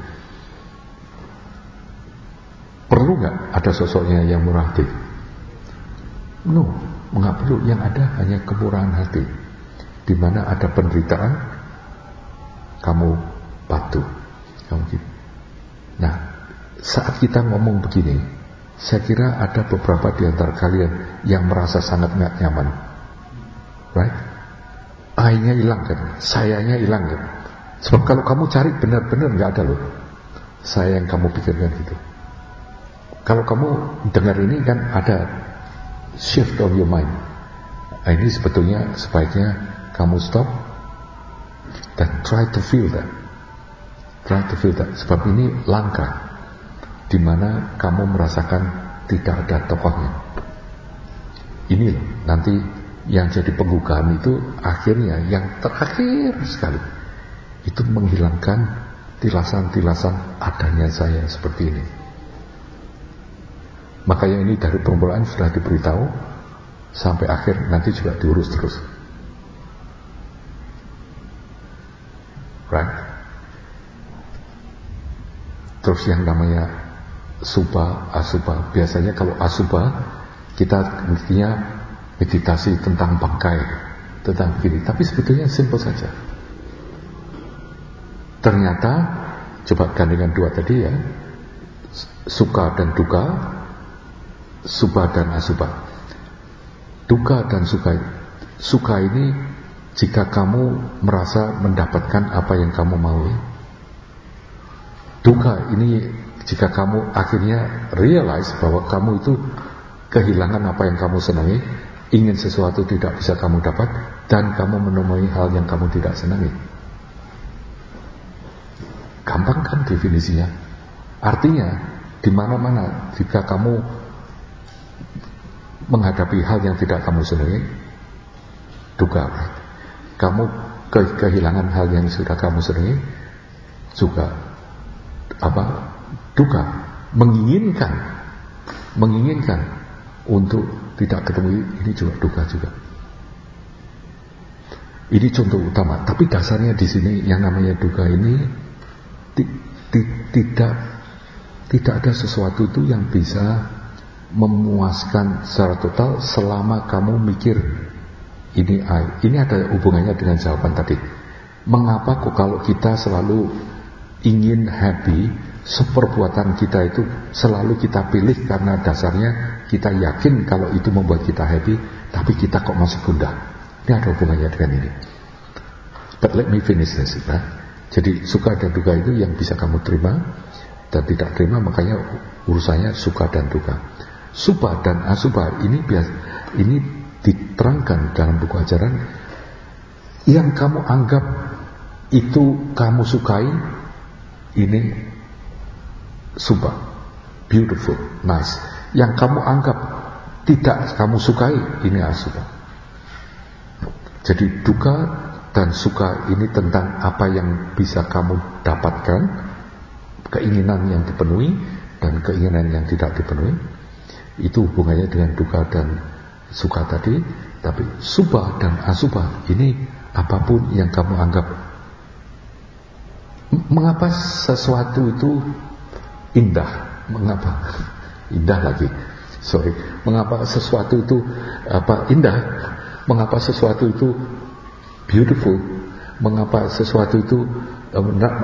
Perlu nggak ada sosoknya yang murah hati? No, nggak perlu. Yang ada hanya kemurahan hati. Di mana ada penderitaan, kamu patuh, kamu gitu. Nah, saat kita ngomong begini, saya kira ada beberapa di antara kalian yang merasa sangat nggak nyaman. right? I-nya hilang kan, sayanya hilang kan. Sebab kalau kamu cari benar-benar nggak ada loh saya yang kamu pikirkan gitu. Kalau kamu dengar ini kan ada shift of your mind. Nah, ini sebetulnya sebaiknya kamu stop dan try to feel that. Try to feel that. Sebab ini langkah di mana kamu merasakan tidak ada tokohnya. Ini loh nanti yang jadi penggugahan itu akhirnya yang terakhir sekali itu menghilangkan tilasan-tilasan adanya saya seperti ini. Makanya ini dari permulaan sudah diberitahu sampai akhir, nanti juga diurus terus. Right? Terus yang namanya subha, asubha. Biasanya kalau asubha kita intinya meditasi tentang bangkai, tentang begini. Tapi sebetulnya simple saja. Ternyata coba gandingan dua tadi ya, suka dan duka, subha dan asubha. Duka dan suka, suka ini jika kamu merasa mendapatkan apa yang kamu mau. Duka ini jika kamu akhirnya realize bahwa kamu itu kehilangan apa yang kamu senangi, ingin sesuatu tidak bisa kamu dapat, dan kamu menemui hal yang kamu tidak senangi. Gampang kan definisinya? Artinya di mana-mana jika kamu menghadapi hal yang tidak kamu senangi, duka. Kamu ke kehilangan hal yang sudah kamu senangi, juga apa? Duka. Menginginkan, menginginkan untuk tidak ketemu, ini juga duka juga. Ini contoh utama. Tapi dasarnya di sini yang namanya duka ini tidak tidak ada sesuatu itu yang bisa memuaskan secara total selama kamu mikir ini I. Ini ada hubungannya dengan jawaban tadi. Mengapa kok kalau kita selalu ingin happy, seperbuatan kita itu selalu kita pilih karena dasarnya kita yakin kalau itu membuat kita happy, tapi kita kok masih gundah. Ini ada hubungannya dengan ini. But let me finish this, right? Jadi suka dan duka itu yang bisa kamu terima dan tidak terima, makanya urusannya suka dan duka. Subha dan asubha ini biasa, ini diterangkan dalam buku ajaran. Yang kamu anggap itu kamu sukai, ini subha, beautiful, nice. Yang kamu anggap tidak kamu sukai, ini asubha. Jadi duka dan suka ini tentang apa yang bisa kamu dapatkan, keinginan yang dipenuhi dan keinginan yang tidak dipenuhi. Itu hubungannya dengan duka dan suka tadi. Tapi subha dan asubha ini apapun yang kamu anggap. Mengapa sesuatu itu indah? Mengapa indah lagi? Sorry. Mengapa sesuatu itu apa indah? Mengapa sesuatu itu beautiful? Mengapa sesuatu itu uh,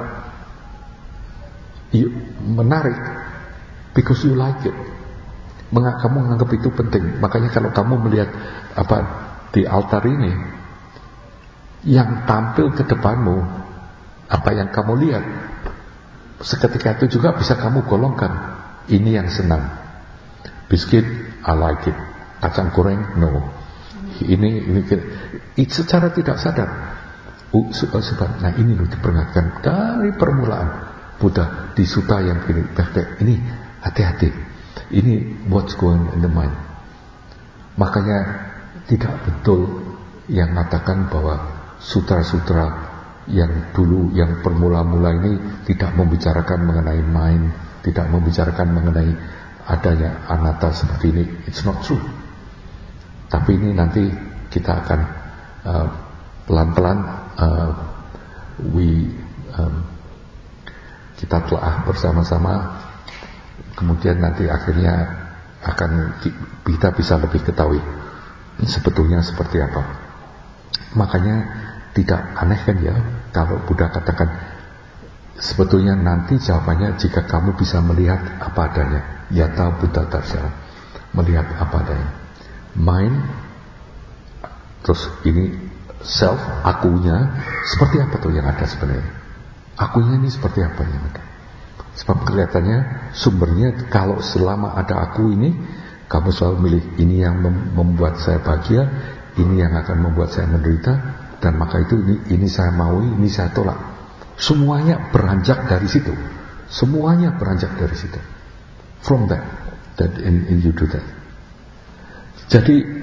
menarik? Because you like it. Mengapa kamu menganggap itu penting? Makanya kalau kamu melihat apa di altar ini, yang tampil ke depanmu, apa yang kamu lihat, seketika itu juga bisa kamu golongkan. Ini yang senang. Biskuit, I like it. Kacang goreng, no. Ini, ini, ini secara tidak sadar. Uh, nah ini loh diperingatkan dari permulaan Buddha di sutta yang ini. Ini hati-hati. Ini what's going in the mind. Makanya tidak betul yang mengatakan bahwa sutra-sutra yang dulu yang permula-mula ini tidak membicarakan mengenai mind, tidak membicarakan mengenai adanya anatta seperti ini. It's not true. Tapi ini nanti kita akan uh, pelan-pelan uh, we um, kita telah bersama-sama, kemudian nanti akhirnya akan kita bisa lebih ketahui sebetulnya seperti apa. Makanya tidak aneh kan ya kalau Buddha katakan sebetulnya nanti jawabannya jika kamu bisa melihat apa adanya, yata Buddha Darsana, melihat apa adanya. Mind Terus ini self, akunya, seperti apa tuh yang ada sebenarnya? Akunya ini seperti apa yang ada? Sebab kelihatannya sumbernya kalau selama ada aku ini, kamu selalu milih ini yang mem- membuat saya bahagia, ini yang akan membuat saya menderita, dan maka itu ini, ini saya maui, ini saya tolak. Semuanya beranjak dari situ. Semuanya beranjak dari situ. From that, that in, in you do that. Jadi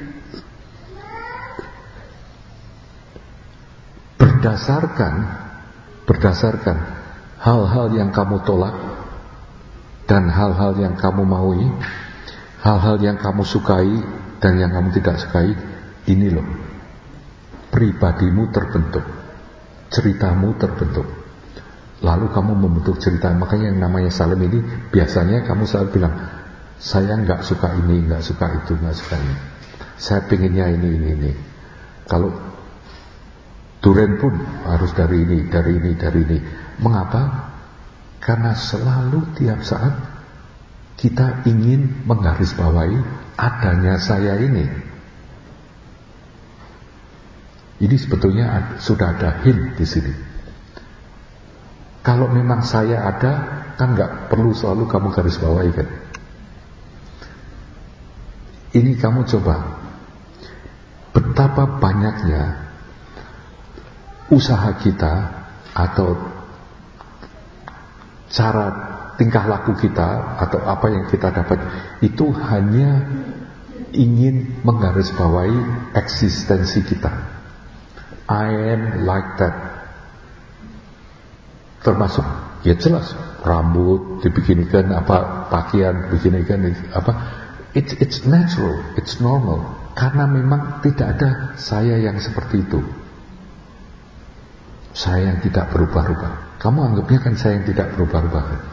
berdasarkan berdasarkan hal-hal yang kamu tolak dan hal-hal yang kamu maui, hal-hal yang kamu sukai dan yang kamu tidak sukai, ini loh pribadimu terbentuk, ceritamu terbentuk. Lalu kamu membentuk cerita. Makanya yang namanya Salim ini biasanya kamu selalu bilang, saya nggak suka ini, nggak suka itu, nggak suka ini, saya pinginnya ini, ini, ini. Kalau Duren pun harus dari ini, dari ini, dari ini. Mengapa? Karena selalu tiap saat kita ingin menggarisbawahi adanya saya ini. Ini sebetulnya sudah ada hint di sini. Kalau memang saya ada, kan nggak perlu selalu kamu garisbawahi kan. Ini kamu coba, betapa banyaknya usaha kita atau cara tingkah laku kita atau apa yang kita dapat itu hanya ingin menggarisbawahi eksistensi kita. I am like that. Termasuk ya jelas rambut dibikinkan apa, pakaian dibikinkan apa, it's it's natural, it's normal, karena memang tidak ada saya yang seperti itu. Saya yang tidak berubah-ubah. Kamu anggapnya kan saya yang tidak berubah-ubah kan?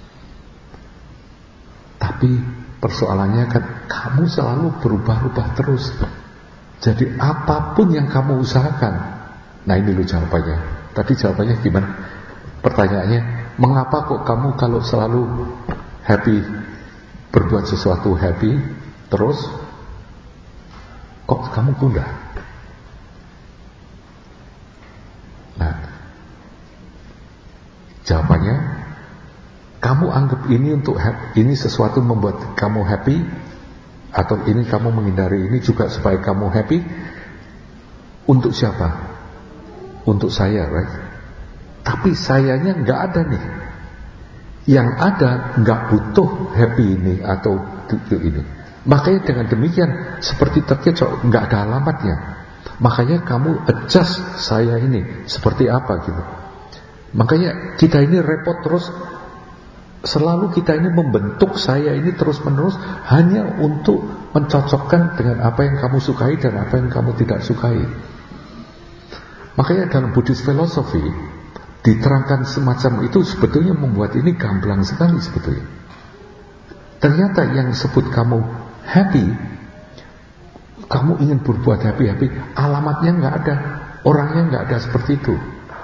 Tapi persoalannya kan kamu selalu berubah-ubah terus. Jadi apapun yang kamu usahakan. Nah ini loh jawabannya. Tadi jawabannya gimana? Pertanyaannya, mengapa kok kamu kalau selalu happy, berbuat sesuatu happy terus, kok kamu gundah? Nah, jawabannya, kamu anggap ini untuk happy, ini sesuatu membuat kamu happy, atau ini kamu menghindari ini juga supaya kamu happy. Untuk siapa? Untuk saya, right? Tapi sayanya nggak ada nih. Yang ada nggak butuh happy ini atau itu ini. Makanya dengan demikian seperti terkecoh, nggak ada alamatnya. Makanya kamu adjust saya ini seperti apa gitu. Makanya kita ini repot terus. Selalu kita ini membentuk saya ini terus menerus hanya untuk mencocokkan dengan apa yang kamu sukai dan apa yang kamu tidak sukai. Makanya dalam Buddhist philosophy diterangkan semacam itu sebetulnya membuat ini gamblang sekali sebetulnya. Ternyata yang disebut kamu happy, kamu ingin berbuat happy-happy, alamatnya nggak ada, orangnya nggak ada seperti itu.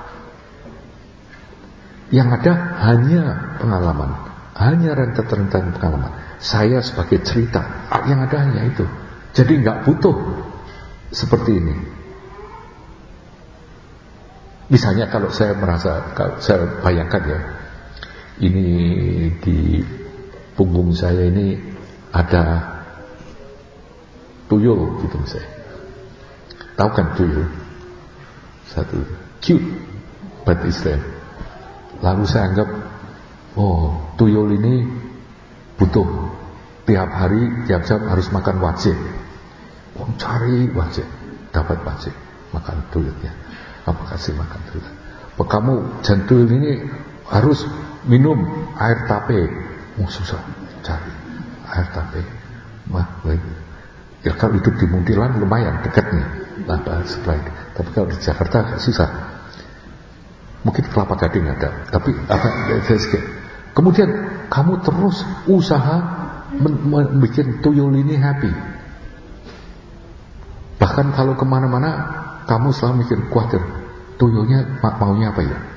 Yang ada hanya pengalaman, hanya rentetan-rentetan pengalaman. Saya sebagai cerita, yang ada hanya itu. Jadi nggak butuh seperti ini. Misalnya kalau saya merasa, kalau saya bayangkan ya, ini di punggung saya ini ada tuyul gitu misalnya. Tahu kan tuyul? Satu cute but Islam. Lalu saya anggap, oh tuyul ini butuh tiap hari, tiap jam harus makan wajib. Oh, cari wajib, dapat wajib, makan tuyulnya. Apa kasih makan tuyul? Oh, kamu jantung ini harus minum air tape. Oh susah, cari air tape. Wah, ya kalau hidup di Muntilan lumayan dekatnya, lah supply. Tapi kalau di Jakarta agak susah. Mungkin Kelapa Gading ada, tapi apa? Kemudian kamu terus usaha membuat tuyul ini happy. Bahkan kalau kemana-mana kamu selalu mikir khawatir, tuyulnya maunya apa ya?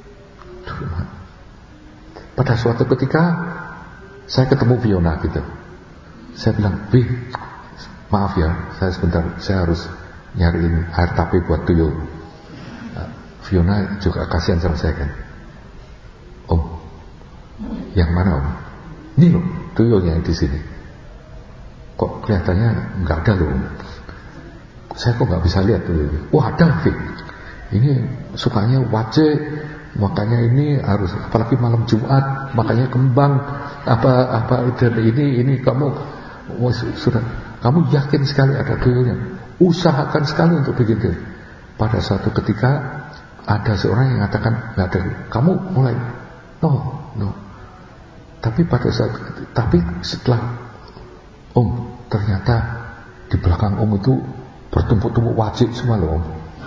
Pada suatu ketika saya ketemu Fiona gitu, saya bilang, Bi, maaf ya, saya sebentar, saya harus nyariin air tape buat tuyul. Nah, Fiona juga kasihan sama saya kan. Om, yang mana Om? Ini loh tuyulnya yang di sini. Kok kelihatannya nggak ada loh Om? Saya kok nggak bisa lihat tuyulnya. Wah ada Fik. Ini sukanya wajib, makanya ini harus apalagi malam Jumat, makanya kembang apa apa dan ini ini kamu oh, sudah kamu yakin sekali ada tuyulnya, usahakan sekali untuk bikin tuyul. Pada suatu ketika ada seorang yang mengatakan nggak ada, kamu mulai no no. Tapi pada saat tapi setelah Om ternyata di belakang Om itu bertumpuk-tumpuk wajib semua loh Om.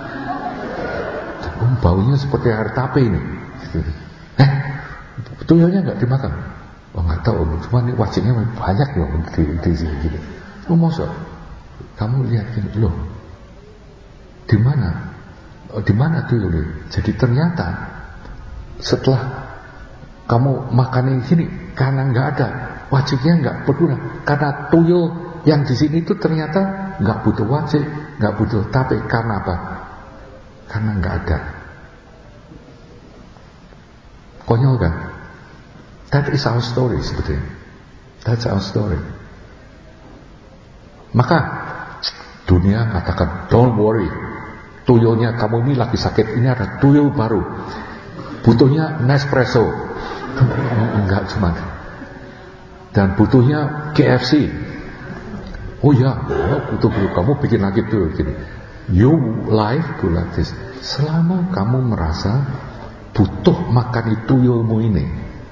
Om baunya seperti air tape ini. Eh, tuyulnya nggak dimakan? Oh nggak tahu Om, cuma ini wajibnya banyak loh di, di sini gini. Lu masa? Kamu lihat gini loh. Di mana? Oh, di mana tuyulnya? Jadi ternyata setelah kamu makan ini gini, karena nggak ada wajibnya nggak berguna. Karena tuyul yang di sini itu ternyata nggak butuh wajib, nggak butuh tape. Karena apa? Karena nggak ada. Konyol kan? That is our story sebetulnya. That's our story. Maka dunia katakan don't worry, tuyulnya kamu ini lagi sakit, ini ada tuyul baru, butuhnya Nespresso, enggak cuma, dan butuhnya K F C. Oh ya, oh, butuh kamu bikin lagi tuyul gini. Your life to like this. Selama kamu merasa butuh makan tuyulmu ini,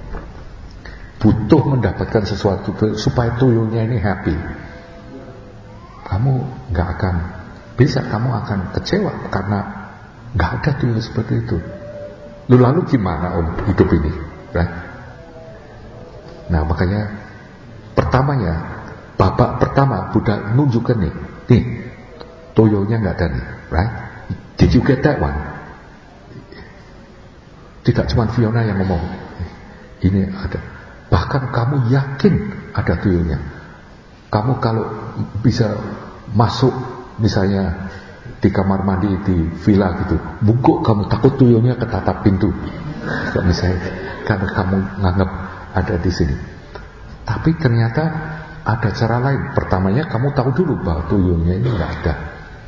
butuh mendapatkan sesuatu supaya tuyulnya ini happy, kamu nggak akan bisa, kamu akan kecewa karena nggak ada tuyul seperti itu. Lalu gimana Om hidup ini, right? Nah makanya pertamanya, babak pertama Buddha nunjukkan nih, nih tuyulnya nggak ada nih, right? Did you get that one? Tidak cuma Fiona yang ngomong, ini ada. Bahkan kamu yakin ada tuyulnya. Kamu kalau bisa masuk misalnya di kamar mandi di villa gitu, bungkuk kamu takut tuyulnya ketatap pintu. Misalnya karena kamu nganggap ada di sini. Tapi ternyata ada cara lain. Pertamanya kamu tahu dulu bahwa tuyulnya ini nggak ada.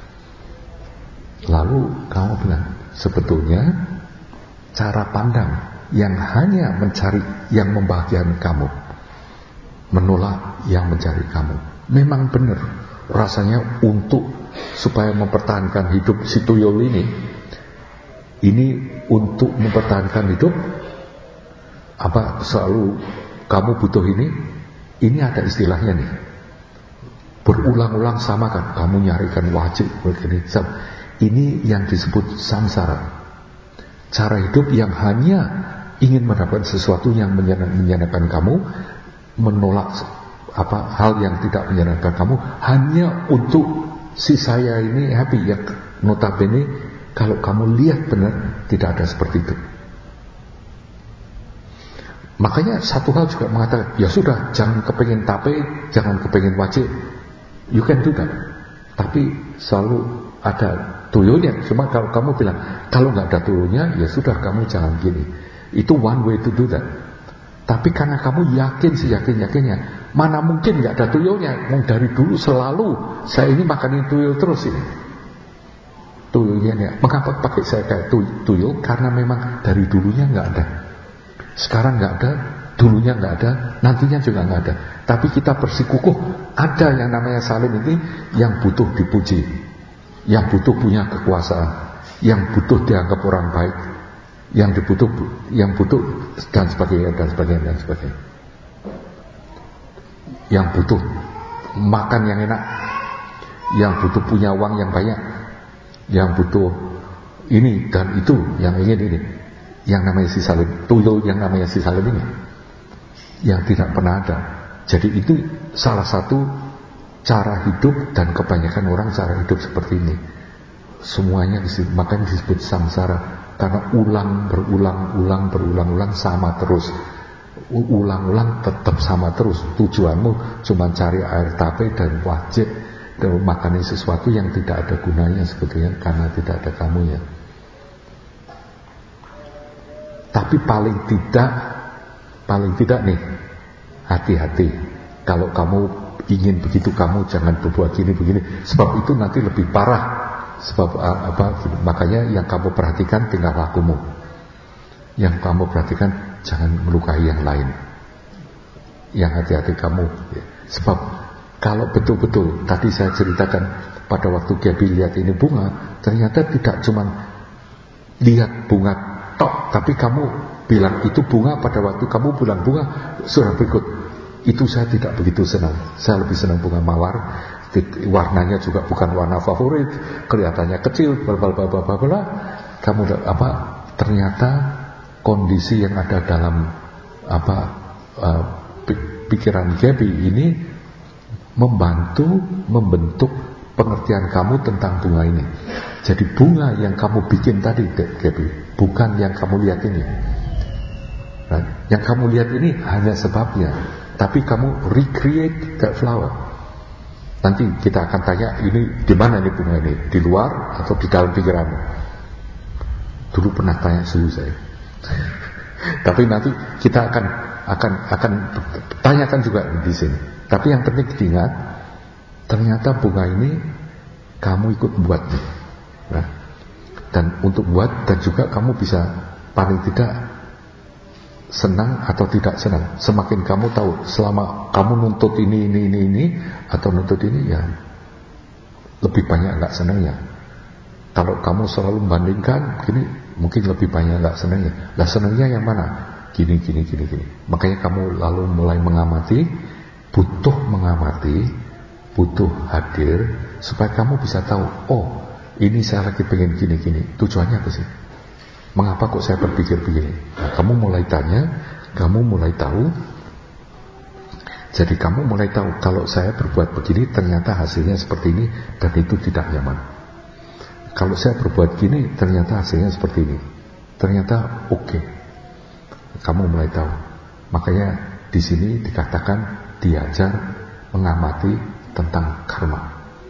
Lalu kamu bilang, sebetulnya cara pandang yang hanya mencari yang membahagiakan kamu, menolak yang mencari kamu, memang benar rasanya untuk supaya mempertahankan hidup si tuyul ini. Ini untuk mempertahankan hidup apa selalu kamu butuh ini. Ini ada istilahnya nih, berulang-ulang sama kan, kamu nyarikan wajib begini. Ini yang disebut samsara. Cara hidup yang hanya ingin mendapatkan sesuatu yang menyenangkan kamu, menolak apa hal yang tidak menyenangkan kamu, hanya untuk si saya ini happy. Ya notabene kalau kamu lihat benar tidak ada seperti itu. Makanya satu hal juga mengatakan, ya sudah, jangan kepengin tape, jangan kepengin wajib. You can do that. Tapi selalu ada tuyulnya. Cuma kalau kamu bilang kalau nggak ada tuyulnya, ya sudah, kamu jangan gini. Itu one way to do that. Tapi karena kamu yakin seyakin-yakinnya, mana mungkin nggak ada tuyulnya? Mau dari dulu selalu saya ini makanin tuyul terus ini. Tuyulnya nih, mengapa pakai saya kayak tuyul? Karena memang dari dulunya nggak ada. Sekarang nggak ada, dulunya nggak ada, nantinya juga nggak ada. Tapi kita bersikukuh ada yang namanya salim ini, yang butuh dipuji, yang butuh punya kekuasaan, yang butuh dianggap orang baik, yang dibutuh, yang butuh dan sebagainya dan sebagainya dan sebagainya. Yang butuh makan yang enak, yang butuh punya uang yang banyak, yang butuh ini dan itu, yang ingin ini. Yang namanya si salim, tuyul yang namanya si salim ini, yang tidak pernah ada. Jadi itu salah satu cara hidup, dan kebanyakan orang cara hidup seperti ini. Semuanya disebut, makanya disebut samsara, karena ulang berulang ulang berulang ulang sama terus, ulang-ulang tetap sama terus. Tujuanmu cuma cari air tape dan wajib, makani sesuatu yang tidak ada gunanya sebetulnya karena tidak ada kamunya. Tapi paling tidak, paling tidak nih, hati-hati. Kalau kamu ingin begitu, kamu jangan berbuat gini begini. Sebab itu nanti lebih parah. Sebab apa? Makanya yang kamu perhatikan tingkah lakumu. Yang kamu perhatikan jangan melukai yang lain. Yang hati-hati kamu. Sebab kalau betul-betul tadi saya ceritakan pada waktu Gaby lihat ini bunga, ternyata tidak cuma lihat bunga tok, tapi kamu bilang itu bunga pada waktu kamu bilang bunga sudah berikut. Itu saya tidak begitu senang. Saya lebih senang bunga mawar. Warnanya juga bukan warna favorit, kelihatannya kecil, bla bla bla bla bla. Kamu apa? Ternyata kondisi yang ada dalam apa uh, pikiran Gaby ini membantu membentuk pengertian kamu tentang bunga ini. Jadi bunga yang kamu bikin tadi, Gaby, bukan yang kamu lihat ini. Right? Yang kamu lihat ini hanya sebabnya, tapi kamu recreate that flower. Nanti kita akan tanya, ini di mana nih bunga ini? Di luar atau di dalam pikiranmu? Dulu pernah tanya suhu saya. Tapi nanti kita akan akan akan tanyakan juga di sini. Tapi yang penting diingat, ternyata bunga ini kamu ikut buat. Nah, dan untuk buat dan juga kamu bisa paling tidak senang atau tidak senang. Semakin kamu tahu, selama kamu nuntut ini, ini, ini, ini atau nuntut ini, ya lebih banyak nggak senangnya. Kalau kamu selalu membandingkan, gini mungkin lebih banyak nggak senangnya. Lah senangnya yang mana? Gini, gini, gini, gini. Makanya kamu lalu mulai mengamati, butuh mengamati, butuh hadir, supaya kamu bisa tahu, oh ini saya lagi pengen gini, gini. Tujuannya apa sih? Mengapa kok saya berpikir begini? Nah, kamu mulai tanya, kamu mulai tahu. Jadi kamu mulai tahu, kalau saya berbuat begini ternyata hasilnya seperti ini, dan itu tidak nyaman. Kalau saya berbuat gini ternyata hasilnya seperti ini, ternyata oke. Okay. Kamu mulai tahu. Makanya di sini dikatakan diajar mengamati tentang karma.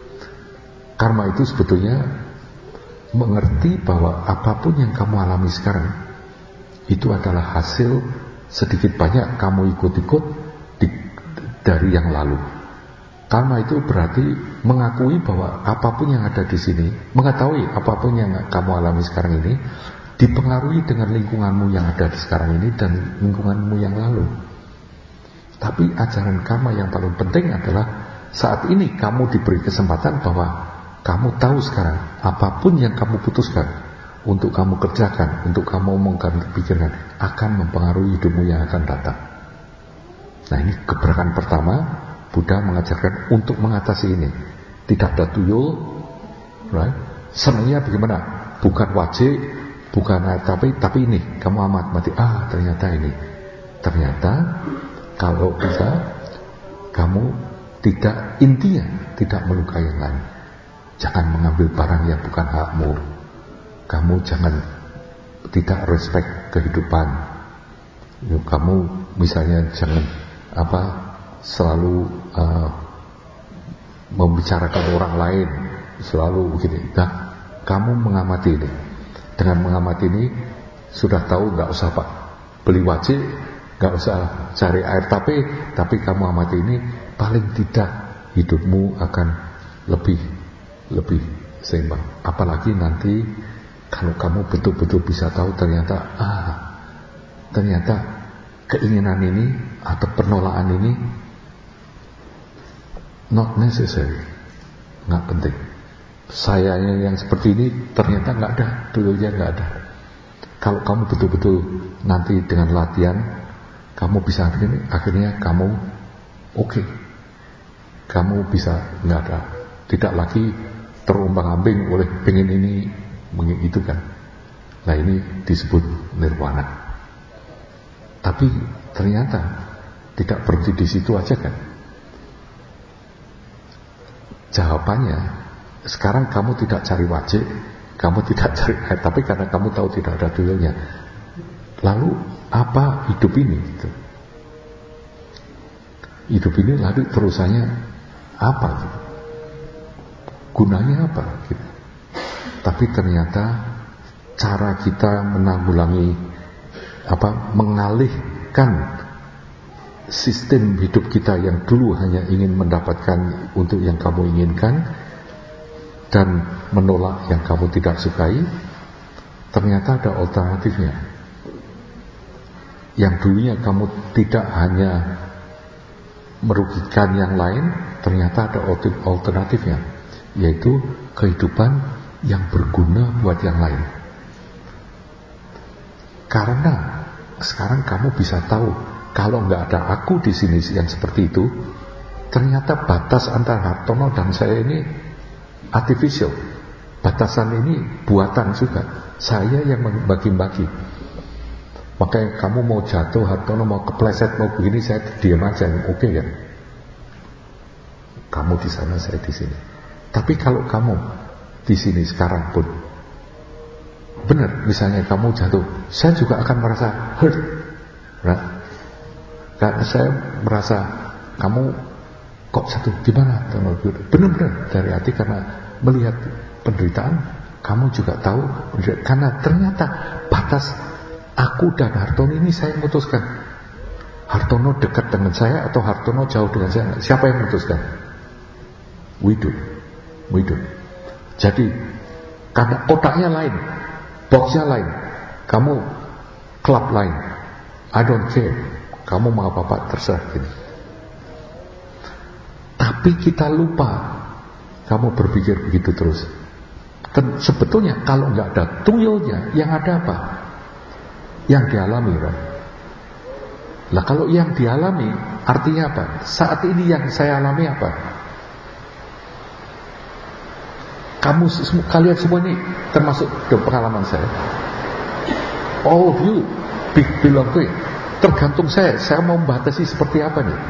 Karma itu sebetulnya mengerti bahwa apapun yang kamu alami sekarang itu adalah hasil sedikit banyak kamu ikut-ikut di, dari yang lalu. Karma itu berarti mengakui bahwa apapun yang ada di sini, mengetahui apapun yang kamu alami sekarang ini dipengaruhi dengan lingkunganmu yang ada di sekarang ini dan lingkunganmu yang lalu. Tapi ajaran karma yang paling penting adalah saat ini kamu diberi kesempatan bahwa kamu tahu sekarang, apapun yang kamu putuskan untuk kamu kerjakan, untuk kamu omongkan, pikirkan, akan mempengaruhi hidupmu yang akan datang. Nah ini gebrakan pertama, Buddha mengajarkan untuk mengatasi ini. Tidak ada tuyul, right? Senangnya bagaimana? Bukan wajib, bukan tapi, tapi ini, kamu amat mati, ah ternyata ini. Ternyata, kalau bisa, kamu tidak, intinya, tidak melukai yang lain. Jangan mengambil barang yang bukan hakmu. Kamu jangan tidak respect kehidupan. Kamu misalnya jangan apa selalu uh, membicarakan orang lain, selalu begini. Nah, kamu mengamati ini. Dengan mengamati ini sudah tahu, nggak usah pak beli wajib, nggak usah cari air tapi, tapi kamu amati ini, paling tidak hidupmu akan lebih lebih seimbang. Apalagi nanti kalau kamu betul-betul bisa tahu ternyata ah ternyata keinginan ini atau penolakan ini not necessary, nggak penting. Sayanya yang seperti ini ternyata nggak ada, dulunya nggak ada. Kalau kamu betul-betul nanti dengan latihan kamu bisa begini, akhirnya kamu oke, okay. Kamu bisa nggak ada, tidak lagi terombang-ambing oleh pengen ini, pengen itu kan. Nah ini disebut nirwana. Tapi ternyata tidak berhenti di situ aja kan. Jawabannya, sekarang kamu tidak cari wajib, kamu tidak cari, tapi karena kamu tahu tidak ada dalilnya. Lalu apa hidup ini? Gitu. Hidup ini lalu terusannya apa? Gitu. gunanya apa? Gitu. Tapi ternyata cara kita menanggulangi apa mengalihkan sistem hidup kita yang dulu hanya ingin mendapatkan untuk yang kamu inginkan dan menolak yang kamu tidak sukai, ternyata ada alternatifnya. Yang dulunya kamu tidak hanya merugikan yang lain, ternyata ada alternatifnya, yaitu kehidupan yang berguna buat yang lain. Karena sekarang kamu bisa tahu, kalau nggak ada aku di sini yang seperti itu, ternyata batas antara Hartono dan saya ini artificial. Batasan ini buatan juga. Saya yang membagi-bagi. Makanya kamu mau jatuh, Hartono mau kepleset, mau begini, saya diam aja, oke okay, kan? Kamu di sana, saya di sini. Tapi kalau kamu di sini sekarang pun, benar, misalnya kamu jatuh, saya juga akan merasa hurt, right? Karena saya merasa kamu kok jatuh, gimana? Benar-benar dari hati, karena melihat penderitaan, kamu juga tahu, karena ternyata batas aku dan Hartono ini saya memutuskan. Hartono dekat dengan saya atau Hartono jauh dengan saya, siapa yang memutuskan? We do, we do. Jadi karena kotaknya lain, boxnya lain, kamu klub lain, I don't care, kamu mau apa-apa terserah gini. Tapi kita lupa, kamu berpikir begitu terus. Dan sebetulnya kalau nggak ada tuyulnya, yang ada apa? Yang dialami, kan? Lah kalau yang dialami artinya apa? Saat ini yang saya alami apa? Kamu kalian semua ini termasuk dalam pengalaman saya. All of you bilang gue, tergantung saya. Saya mau membatasi seperti apa nih?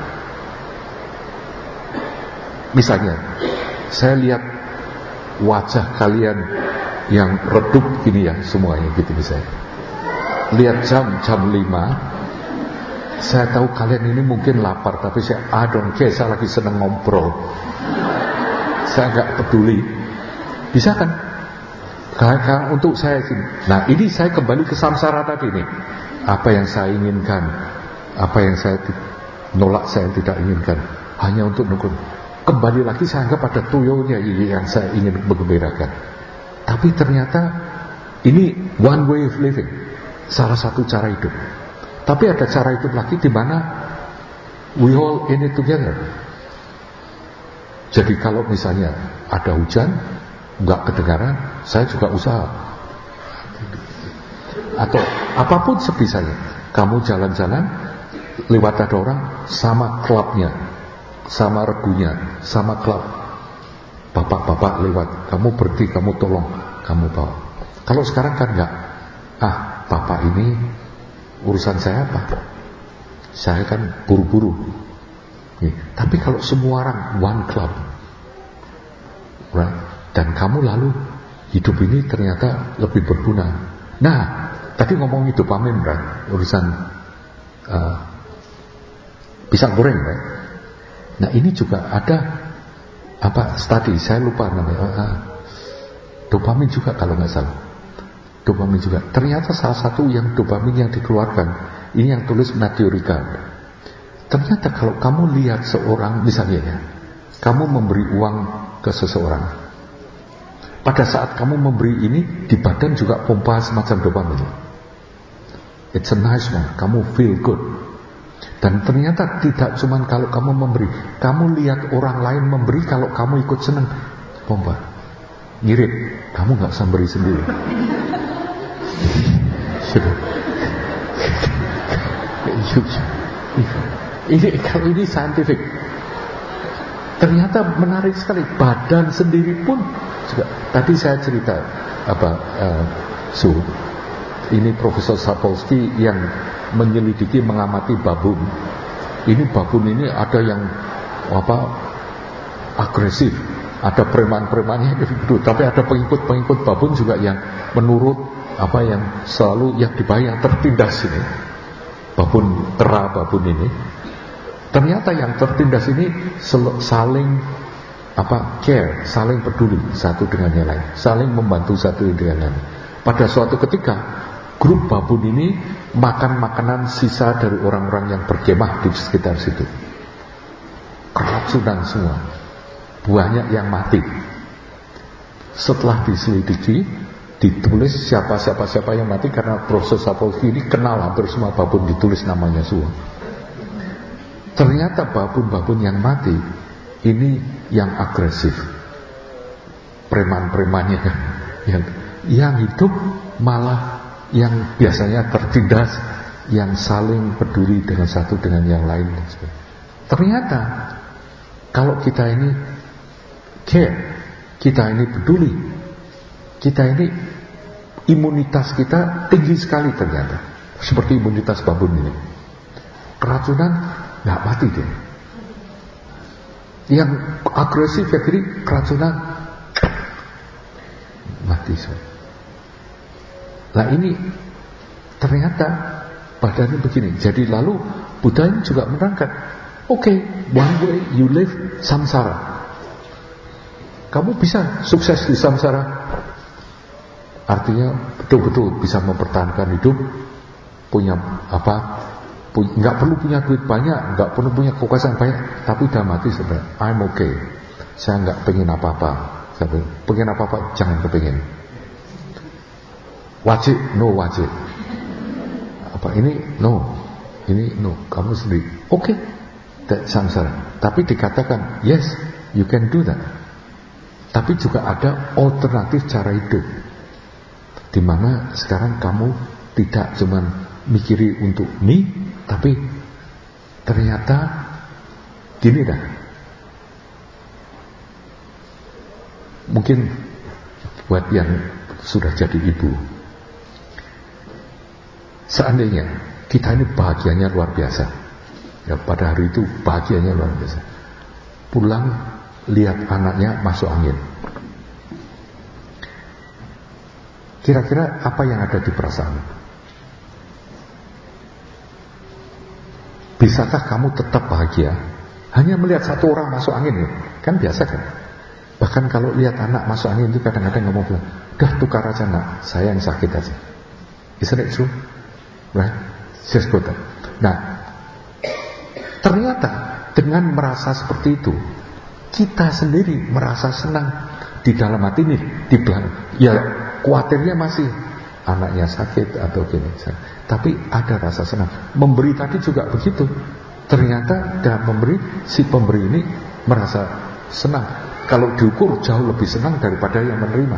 Misalnya, saya lihat wajah kalian yang redup gini ya, semuanya gitu misalnya. Lihat jam jam lima, saya tahu kalian ini mungkin lapar, tapi saya I don't care, saya lagi seneng ngobrol, saya nggak peduli, bisa kan? Karena untuk saya sini. Nah ini saya kembali ke samsara tadi nih, apa yang saya inginkan, apa yang saya nolak, saya tidak inginkan, hanya untuk nunggu. Kembali lagi saya anggap ada tuyulnya yang saya ingin menggembirakan. Tapi ternyata ini one way of living, salah satu cara hidup. Tapi ada cara hidup lagi di mana we all in it together. Jadi kalau misalnya ada hujan, nggak kedengaran, saya juga usaha. Atau apapun sebisanya. Kamu jalan-jalan, lewat ada orang, sama klubnya, sama regunya, sama klub. Bapak-bapak lewat, kamu berhenti, kamu tolong, kamu bawa. Kalau sekarang kan enggak. Ah, bapak ini urusan saya apa? Saya kan buru-buru. Nih, tapi kalau semua orang one club, right? Dan kamu lalu hidup ini ternyata lebih berguna. Nah, tadi ngomong hidup dopamin, right? Urusan uh, pisang goreng, right? Nah ini juga ada apa studi, saya lupa namanya, uh, dopamin juga kalau nggak salah, dopamin juga. Ternyata salah satu yang dopamin yang dikeluarkan, ini yang tulis Matthew Ricard. Ternyata kalau kamu lihat seorang, misalnya ya, kamu memberi uang ke seseorang, pada saat kamu memberi ini, di badan juga pompa semacam dopamin. It's a nice one, kamu feel good. Dan ternyata tidak cuma kalau kamu memberi, kamu lihat orang lain memberi, kalau kamu ikut senang, pompa, ngirit, kamu nggak usah beri sendiri. Ini kalau ini scientific, ternyata menarik sekali. Badan sendiri pun juga. Tadi saya cerita apa, uh, Su, ini Profesor Sapolsky yang menyelidiki, mengamati babun. Ini babun ini ada yang apa agresif, ada preman-premannya gitu, tapi ada pengikut-pengikut babun juga yang menurut apa yang selalu yang dibayang tertindas ini. Babun tera babun ini. Ternyata yang tertindas ini saling apa care, saling peduli satu dengan yang lain, saling membantu satu dengan yang lain. Pada suatu ketika grup babun ini makan makanan sisa dari orang-orang yang berkemah di sekitar situ. Keracunan semua, banyak yang mati. Setelah diselidiki, ditulis siapa-siapa-siapa yang mati, karena proses apologi ini kenal hampir semua babun, ditulis namanya semua. Ternyata babun-babun yang mati ini yang agresif, preman-premannya yang, yang hidup malah yang biasanya tertindas, yang saling peduli dengan satu dengan yang lain. Ternyata kalau kita ini care, kita ini peduli, kita ini imunitas kita tinggi sekali ternyata. Seperti imunitas babun ini, keracunan nggak mati dia. Yang agresif ya jadi keracunan mati semua. Nah ini ternyata badannya begini. Jadi lalu Buddha juga menerangkan, oke, okay, one way you live samsara. Kamu bisa sukses di samsara, artinya betul-betul bisa mempertahankan hidup, punya apa, pu- nggak perlu punya duit banyak, nggak perlu punya kekuasaan banyak, tapi udah mati sebenarnya. I'm okay. Saya nggak pengen apa-apa. Saya pengen apa-apa, jangan kepengin. Wajib, no wajib. Apa ini? No. Ini no. Kamu sendiri. Oke. Okay. Samsara. Tapi dikatakan, yes, you can do that. Tapi juga ada alternatif cara hidup, di mana sekarang kamu tidak cuma mikiri untuk me, tapi ternyata gini dah. Mungkin buat yang sudah jadi ibu, seandainya kita ini bahagianya luar biasa, ya pada hari itu bahagianya luar biasa, pulang lihat anaknya masuk angin, kira-kira apa yang ada di perasaan? Bisakah kamu tetap bahagia hanya melihat satu orang masuk angin? Kan biasa kan? Bahkan kalau lihat anak masuk angin itu kadang-kadang ngomong bilang, udah tukar aja nak, saya yang sakit aja. Isn't it true? Right? Just go that. Nah, ternyata dengan merasa seperti itu, kita sendiri merasa senang di dalam hati ini, di belakang. Ya khawatirnya masih anaknya sakit atau gini, tapi ada rasa senang. Memberi tadi juga begitu. Ternyata dalam memberi, si pemberi ini merasa senang. Kalau diukur jauh lebih senang daripada yang menerima.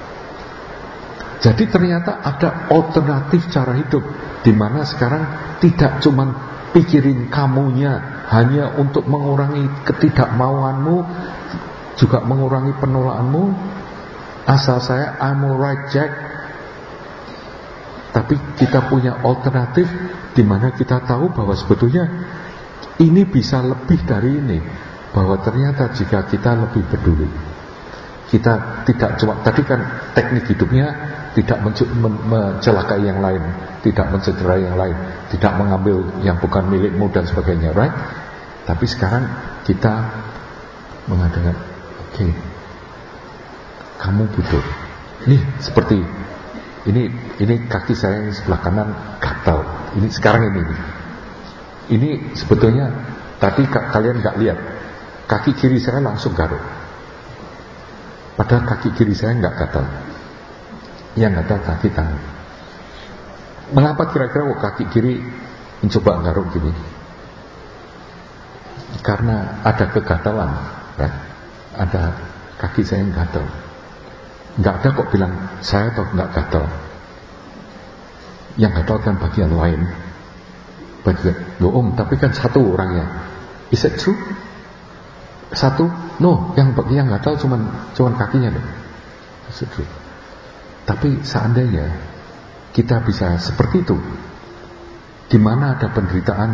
Jadi ternyata ada alternatif cara hidup, di mana sekarang tidak cuma pikirin kamunya hanya untuk mengurangi ketidakmauanmu, juga mengurangi penolakanmu. Asal saya I'm alright Jack. Tapi kita punya alternatif, di mana kita tahu bahwa sebetulnya ini bisa lebih dari ini. Bahwa ternyata jika kita lebih peduli, kita tidak cuma, tadi kan teknik hidupnya tidak mencelakai yang lain, tidak mencederai yang lain, tidak mengambil yang bukan milikmu dan sebagainya, right? Tapi sekarang kita mengatakan, oke, okay, kamu butuh. Nih seperti ini, ini kaki saya yang sebelah kanan gatal. Ini sekarang ini, ini, ini sebetulnya tadi kalian nggak lihat, kaki kiri saya langsung garuk. Padahal kaki kiri saya nggak gatal, yang gatal kaki tangan. Mengapa kira-kira oh, kaki kiri mencoba garuk gini? Karena ada kegatalan, kan? Ada kaki saya yang gatal. Nggak ada kok bilang saya toh nggak gatal. Yang gatal kan bagian lain. Bagian, loh om, tapi kan satu orangnya. Is it true? Satu, no, yang yang gatal cuman cuman kakinya loh. Is it true? Tapi seandainya kita bisa seperti itu, di mana ada penderitaan,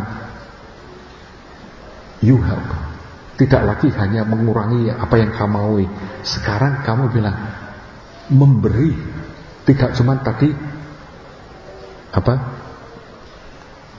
you help. Tidak lagi hanya mengurangi apa yang kamu mau. Sekarang kamu bilang memberi, tidak cuma tadi apa?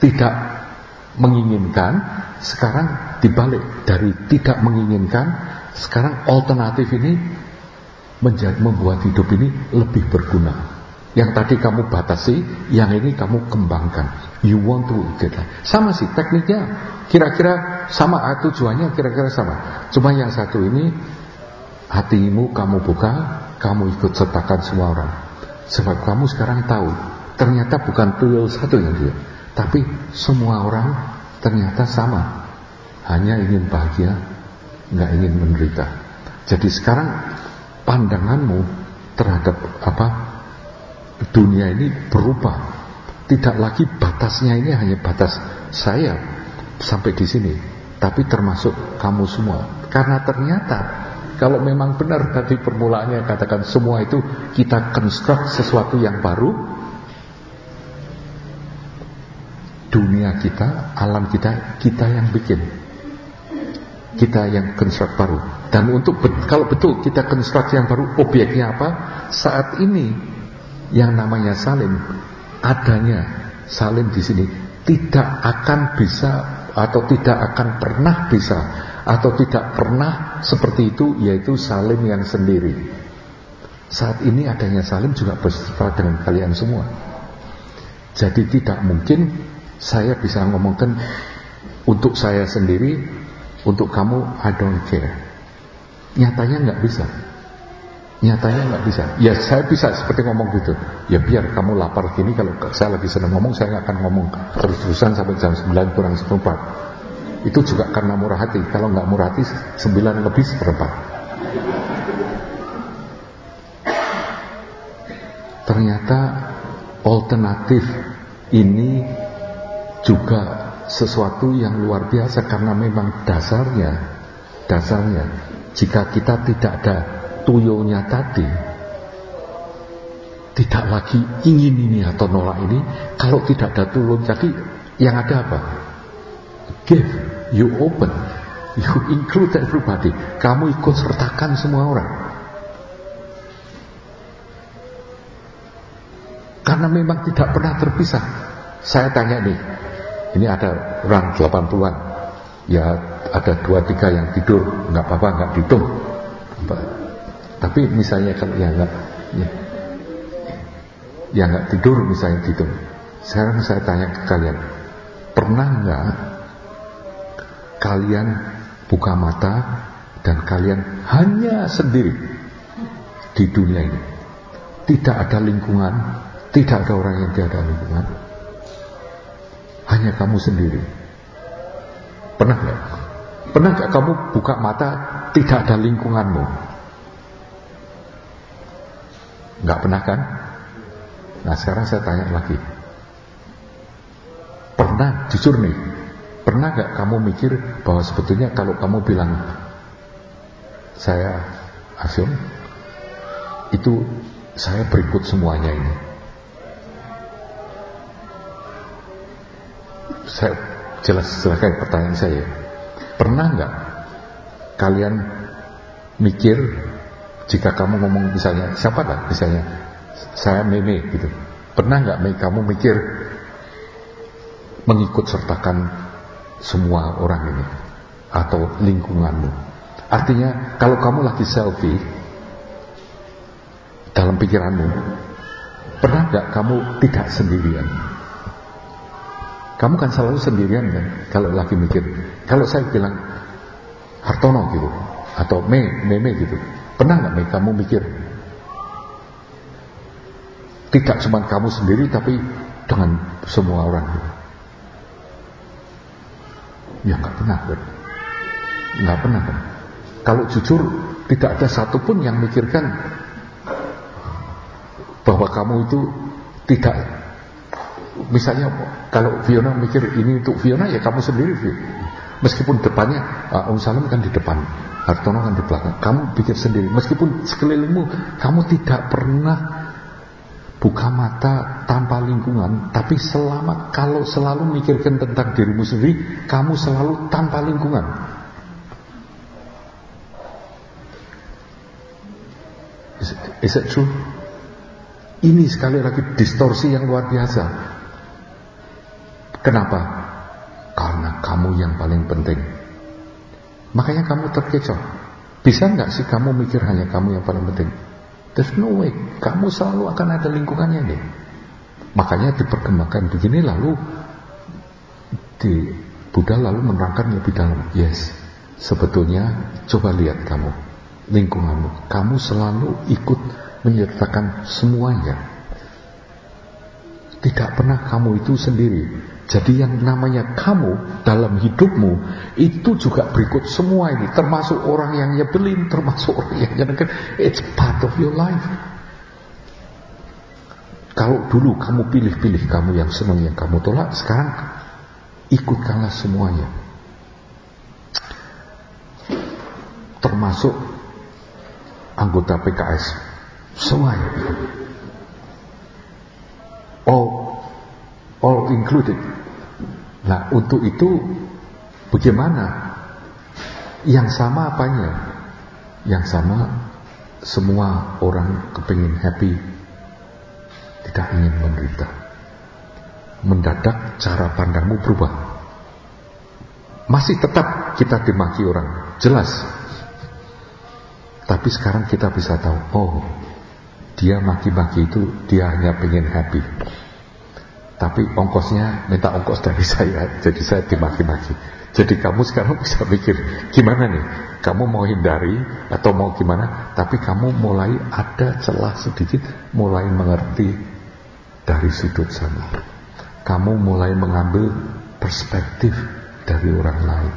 Tidak menginginkan, sekarang dibalik dari tidak menginginkan sekarang alternatif ini menjadi, membuat hidup ini lebih berguna. Yang tadi kamu batasi, yang ini kamu kembangkan. You want to get that. Sama sih tekniknya, kira-kira sama, tujuannya kira-kira sama. Cuma yang satu ini hatimu kamu buka, kamu ikut sertakan semua orang. Sebab kamu sekarang tahu, ternyata bukan tuyul satu yang dia, tapi semua orang ternyata sama, hanya ingin bahagia, nggak ingin menderita. Jadi sekarang pandanganmu terhadap apa dunia ini berubah. Tidak lagi batasnya ini hanya batas saya sampai di sini, tapi termasuk kamu semua. Karena ternyata kalau memang benar tadi permulaannya katakan semua itu kita construct sesuatu yang baru, dunia kita, alam kita, kita yang bikin, kita yang construct baru. Dan untuk kalau betul kita construct yang baru, objeknya apa? Saat ini yang namanya Salim, adanya Salim di sini tidak akan bisa atau tidak akan pernah bisa atau tidak pernah seperti itu, yaitu Salim yang sendiri. Saat ini adanya Salim juga bersama dengan kalian semua. Jadi tidak mungkin saya bisa ngomongkan untuk saya sendiri, untuk kamu I don't care. Nyatanya nggak bisa. Nyatanya nggak bisa. Ya saya bisa seperti ngomong gitu. Ya biar kamu lapar gini, kalau saya lagi senang ngomong, saya nggak akan ngomong terus-terusan sampai jam sembilan kurang seperempat. Itu juga karena murah hati. Kalau nggak murah hati, sembilan lebih seperempat. Ternyata alternatif ini juga sesuatu yang luar biasa, karena memang dasarnya, dasarnya jika kita tidak ada tuyulnya tadi, tidak lagi ingin ini atau nolak ini, kalau tidak ada tuyul tadi, yang ada apa? Give, you open, you include everybody, kamu ikut sertakan semua orang. Karena memang tidak pernah terpisah. Saya tanya nih, ini ada orang delapan puluhan, ya ada dua tiga yang tidur, nggak apa-apa, nggak dihitung. Tapi misalnya kalau yang nggak, ya, yang nggak tidur misalnya dihitung. Sekarang saya tanya ke kalian, pernah nggak kalian buka mata dan kalian hanya sendiri di dunia ini, tidak ada lingkungan, tidak ada orang yang tidak ada lingkungan, hanya kamu sendiri? Pernah nggak? Pernah nggak kamu buka mata tidak ada lingkunganmu? Nggak pernah kan? Nah sekarang saya tanya lagi, pernah, jujur nih, pernah nggak kamu mikir bahwa sebetulnya kalau kamu bilang saya Asyum, itu saya berikut semuanya ini. Saya jelas jelaskan pertanyaan saya. Pernah nggak kalian mikir, jika kamu ngomong misalnya siapa lah, misalnya saya Meme gitu, pernah nggak kamu mikir mengikut sertakan semua orang ini atau lingkunganmu? Artinya kalau kamu lagi selfie dalam pikiranmu, pernah nggak kamu tidak sendirian? Kamu kan selalu sendirian kan kalau lagi mikir. Kalau saya bilang Hartono gitu atau Me, Meme gitu, pernah nggak Me kamu mikir tidak cuma kamu sendiri tapi dengan semua orang gitu? Ya nggak pernah kan? Nggak pernah kan? Kalau jujur tidak ada satupun yang mikirkan bahwa kamu itu tidak. Misalnya kalau Fiona mikir ini untuk Fiona, ya kamu sendiri meskipun depannya uh, Om Salim kan di depan, Hartono kan di belakang, kamu pikir sendiri. Meskipun sekelilingmu kamu tidak pernah buka mata tanpa lingkungan, tapi selama kalau selalu mikirkan tentang dirimu sendiri, kamu selalu tanpa lingkungan. Is, is it true? Ini sekali lagi distorsi yang luar biasa. Kenapa? Karena kamu yang paling penting. Makanya kamu terkecoh. Bisa nggak sih kamu mikir hanya kamu yang paling penting? There's no way. Kamu selalu akan ada lingkungannya nih. Makanya diperkembangkan begini, lalu di Buddha lalu menerangkan lebih dalam. Yes, sebetulnya coba lihat kamu, lingkunganmu. Kamu selalu ikut menyertakan semuanya. Tidak pernah kamu itu sendiri. Jadi yang namanya kamu dalam hidupmu itu juga berikut semua ini, termasuk orang yang nyebelin, termasuk orang yang nyenengkan. It's part of your life. Kalau dulu kamu pilih-pilih, kamu yang senang, yang kamu tolak, sekarang ikutkanlah semuanya. Termasuk anggota P K S, semuanya. All, all included. Nah, untuk itu bagaimana? Yang sama apanya? Yang sama, semua orang kepingin happy, tidak ingin menderita. Mendadak cara pandangmu berubah. Masih tetap kita dimaki orang, jelas. Tapi sekarang kita bisa tahu, oh, dia maki-maki itu dia hanya pengen happy. Tapi ongkosnya minta ongkos dari saya, jadi saya dimaki-maki. Jadi kamu sekarang bisa mikir, gimana nih? Kamu mau hindari atau mau gimana? Tapi kamu mulai ada celah sedikit, mulai mengerti dari sudut sana. Kamu mulai mengambil perspektif dari orang lain.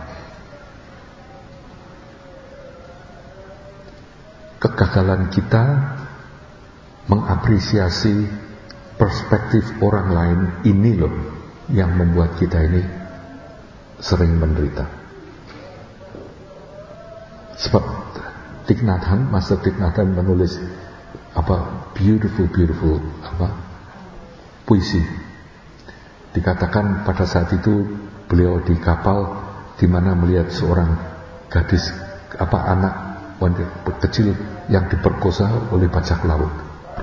Kegagalan kita mengapresiasi perspektif orang lain ini loh yang membuat kita ini sering menderita. Sebab Thich Nhat Hanh, Master Thich Nhat Hanh menulis apa beautiful beautiful apa puisi. Dikatakan pada saat itu beliau di kapal di mana melihat seorang gadis apa anak wanita kecil yang diperkosa oleh bajak laut.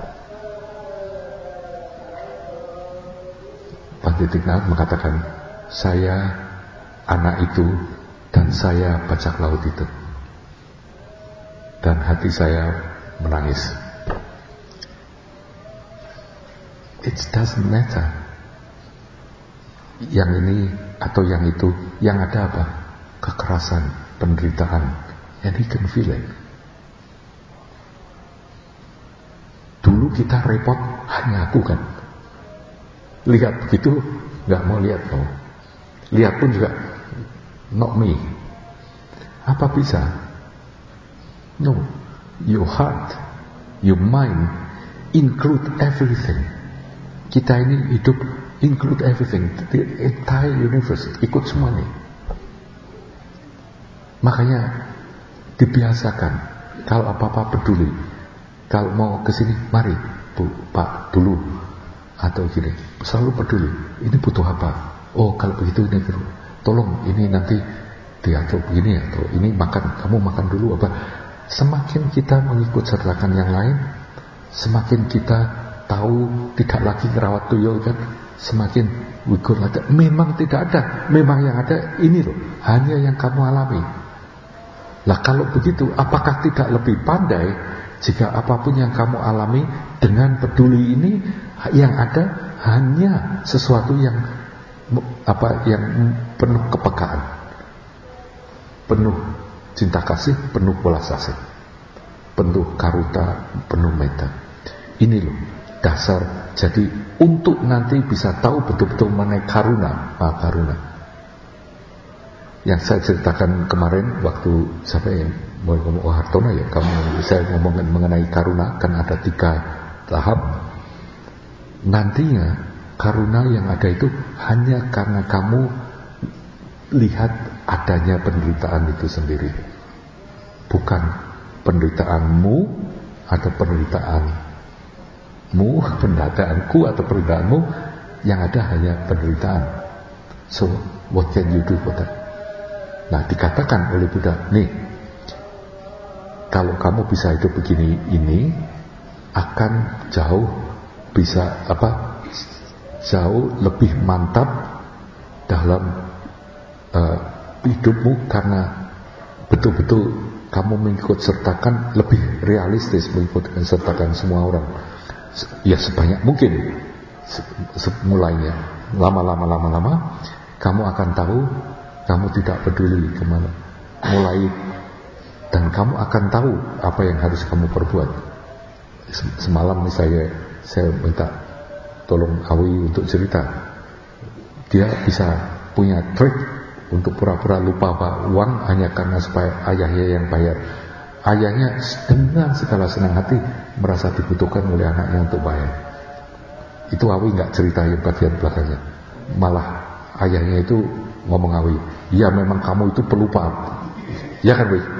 Pandit Thich Nhat Hanh mengatakan, saya anak itu dan saya bajak laut itu, dan hati saya menangis. It doesn't matter yang ini atau yang itu, yang ada apa? Kekerasan, penderitaan, and he can feel it. Dulu kita repot hanya aku kan. Lihat begitu, nggak mau lihat kamu. Lihat pun juga, not me. Apa bisa? No, your heart, your mind, include everything. Kita ini hidup, include everything, the entire universe, ikut semuanya. Makanya dibiasakan, kalau apa-apa peduli. Kalau mau kesini, mari, Bu, Pak, dulu. Atau gini, selalu peduli, ini butuh apa? Oh, kalau begitu ini dulu. Tolong ini nanti diatur begini, atau ini makan, kamu makan dulu apa? Semakin kita mengikut sertakan yang lain, semakin kita tahu tidak lagi merawat tuyul kan, semakin we go like that. Memang tidak ada, memang yang ada ini loh, hanya yang kamu alami. Lah kalau begitu, apakah tidak lebih pandai jika apapun yang kamu alami dengan peduli ini, yang ada hanya sesuatu yang apa yang penuh kepekaan, penuh cinta kasih, penuh belas asih, penuh karuta, penuh meta. Ini loh dasar. Jadi untuk nanti bisa tahu betul-betul mengenai karuna, ah, karuna. Yang saya ceritakan kemarin waktu siapa yang mau ngomong, oh Hartono ya, kamu saya ngomongin mengenai karuna, kan ada tiga tahap. Nantinya karuna yang ada itu hanya karena kamu lihat adanya penderitaan itu sendiri, bukan penderitaanmu atau penderitaanmu, penderitaanku atau penderitaanmu. Yang ada hanya penderitaan. So what can you do for that? Nah, dikatakan oleh Buddha, nih, kalau kamu bisa hidup begini ini akan jauh bisa apa jauh lebih mantap dalam uh, hidupmu, karena betul-betul kamu mengikut sertakan, lebih realistis mengikut sertakan semua orang. Ya sebanyak mungkin mulainya. Lama-lama lama-lama kamu akan tahu kamu tidak peduli kemana. Mulai dan kamu akan tahu apa yang harus kamu perbuat. Semalam misalnya saya minta tolong Awi untuk cerita. Dia bisa punya trik untuk pura-pura lupa uang hanya karena supaya ayahnya yang bayar. Ayahnya dengan segala senang hati merasa dibutuhkan oleh anaknya untuk bayar. Itu Awi nggak cerita yang bagian belakangnya. Malah ayahnya itu ngomong Awi, ya memang kamu itu pelupa. Ya kan, Wi?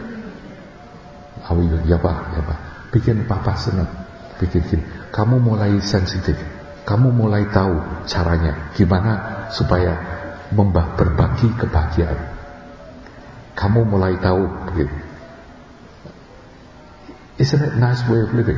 Awi, ya Pak, ya Pak. Bikin Papa senang. Bikin gini. Kamu mulai sensitif. Kamu mulai tahu caranya gimana supaya membah berbagi kebahagiaan. Kamu mulai tahu begitu. Isn't it nice way of living?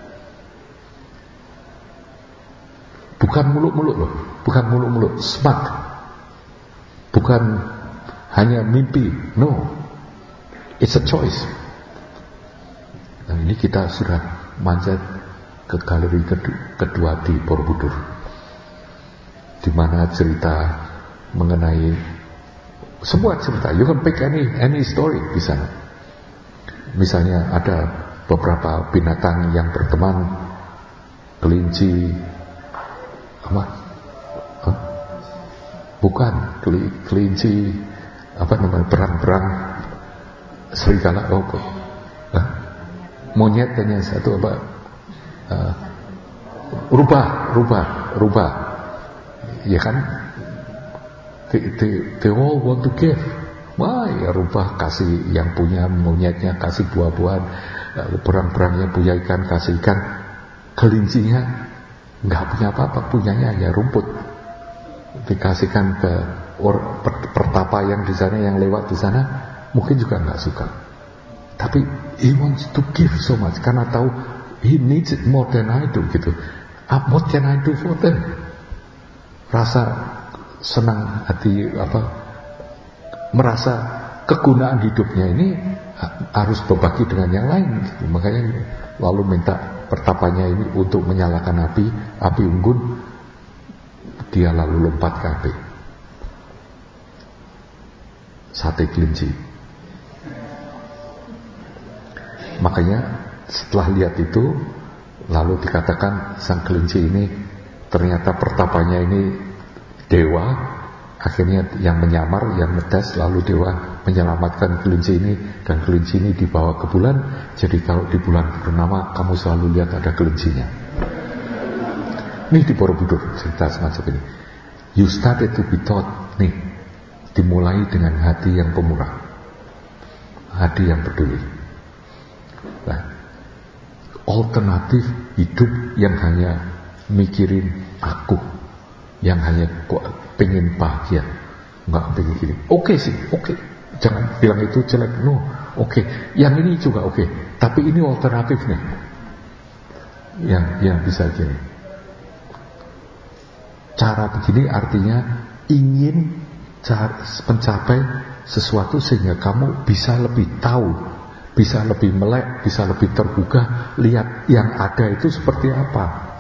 Bukan muluk-muluk loh, bukan muluk-muluk, smart. Bukan hanya mimpi, no. It's a choice. Nah, ini kita sudah manjat ke galeri kedua, kedua di Borobudur, di mana cerita mengenai semua cerita. You can pick any any story di sana. Misalnya ada beberapa binatang yang berteman, kelinci, apa? Huh? Bukan kelinci, apa namanya, berang-berang, serigala, oh, huh? Monyet dan yang satu apa? Uh, rubah, rubah, rubah, ya kan? They, they, they all want to give. Wah, ya rubah kasih yang punya monyetnya, kasih buah-buahan, berang-berangnya punya ikan, kasih ikan. Kelincinya nggak punya apa-apa, punyanya ya rumput. Dikasihkan ke or, per, pertapa yang di sana, yang lewat di sana, mungkin juga nggak suka. Tapi he wants to give so much karena tahu he needs it more than I do gitu. Uh, what can I do for them? Rasa senang hati, apa, merasa kegunaan hidupnya ini harus berbagi dengan yang lain gitu. Makanya lalu minta pertapanya ini untuk menyalakan api, api unggun, dia lalu lompat ke api. Sate kelinci. Makanya setelah lihat itu, lalu dikatakan sang kelinci ini ternyata pertapanya ini dewa. Akhirnya yang menyamar, yang ngetes, lalu dewa menyelamatkan kelinci ini, dan kelinci ini dibawa ke bulan. Jadi kalau di bulan purnama kamu selalu lihat ada kelincinya. Nih di Borobudur cerita semacam ini. You started to be taught, nih, dimulai dengan hati yang pemurah, hati yang peduli. Nah, alternatif hidup yang hanya mikirin aku, yang hanya kok pengen bahagia, nggak pengen gini. Oke okay sih, oke. Okay. Jangan bilang itu jelek, no. Oke, okay. Yang ini juga oke. Okay. Tapi ini alternatifnya, yang yang bisa gini. Cara begini artinya ingin mencapai sesuatu sehingga kamu bisa lebih tahu, bisa lebih melek, bisa lebih tergugah, lihat yang ada itu seperti apa.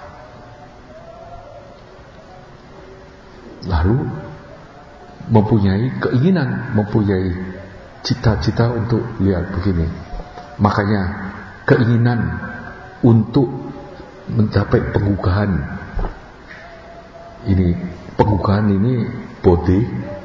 Lalu mempunyai keinginan, mempunyai cita-cita untuk lihat begini. Makanya keinginan untuk mencapai penggugahan ini, penggugahan ini body,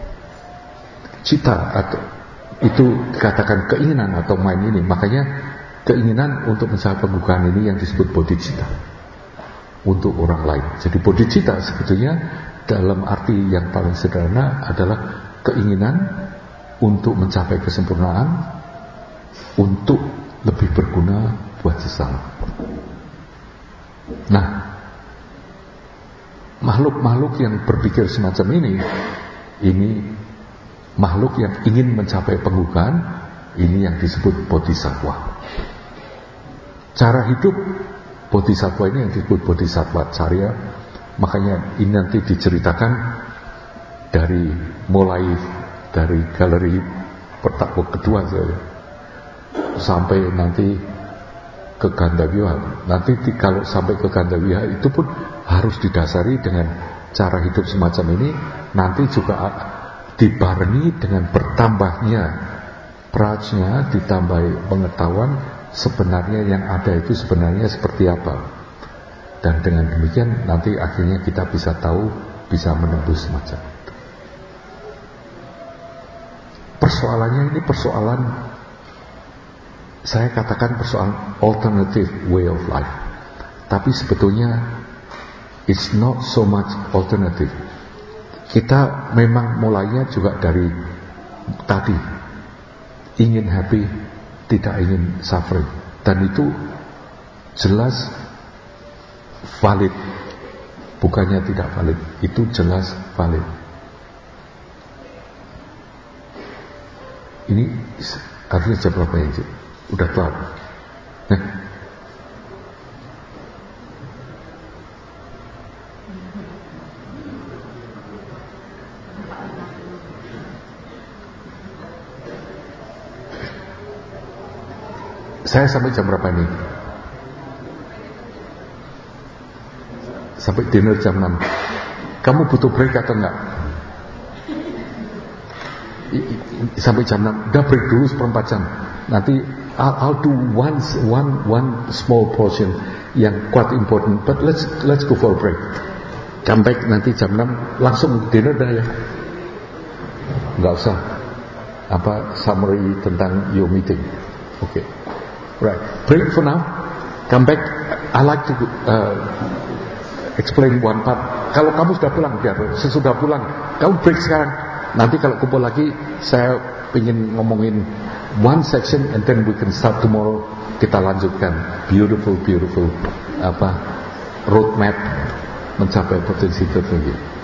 cita atau itu dikatakan keinginan atau mind ini. Makanya keinginan untuk mencapai penggugahan ini yang disebut bodhicitta untuk orang lain. Jadi bodhicitta sebetulnya dalam arti yang paling sederhana adalah keinginan untuk mencapai kesempurnaan, untuk lebih berguna buat sesama. Nah, makhluk-makhluk yang berpikir semacam ini, ini makhluk yang ingin mencapai penggugahan, ini yang disebut bodhisattva. Cara hidup bodhisattva ini yang disebut bodhisattva carya. Makanya ini nanti diceritakan dari mulai dari galeri pertama kedua saya. sampai nanti ke Gandhaviha. Nanti di, kalau sampai ke Gandhaviha itu pun harus didasari dengan cara hidup semacam ini. Nanti juga dibarengi dengan bertambahnya prajna, ditambahi pengetahuan sebenarnya yang ada itu sebenarnya seperti apa. Dan dengan demikian nanti akhirnya kita bisa tahu, bisa menembus semacam itu. Persoalannya ini persoalan, saya katakan persoalan alternative way of life. Tapi sebetulnya it's not so much alternative. Kita memang mulainya juga dari tadi, ingin happy, tidak ingin suffering. Dan itu jelas valid. Bukannya tidak valid, itu jelas valid. Ini harusnya jam berapa ya? Udah telat. Nah, saya sampai jam berapa ini? Sampai dinner jam enam. Kamu butuh break atau enggak? Sampai jam enam. Udah break dulu seperempat jam. Nanti I'll, I'll do one, one, one small portion yang quite important. But let's let's go for a break. Come back nanti jam enam langsung dinner dah ya. Enggak usah apa summary tentang your meeting. Oke. Okay. Right. Break for now. Come back. I like to uh, explain one part. Kalau kamu sudah pulang, biar sesudah pulang, kamu break sekarang. Nanti kalau kumpul lagi, saya ingin ngomongin one section, and then we can start tomorrow. Kita lanjutkan beautiful, beautiful apa roadmap mencapai potensi tertinggi.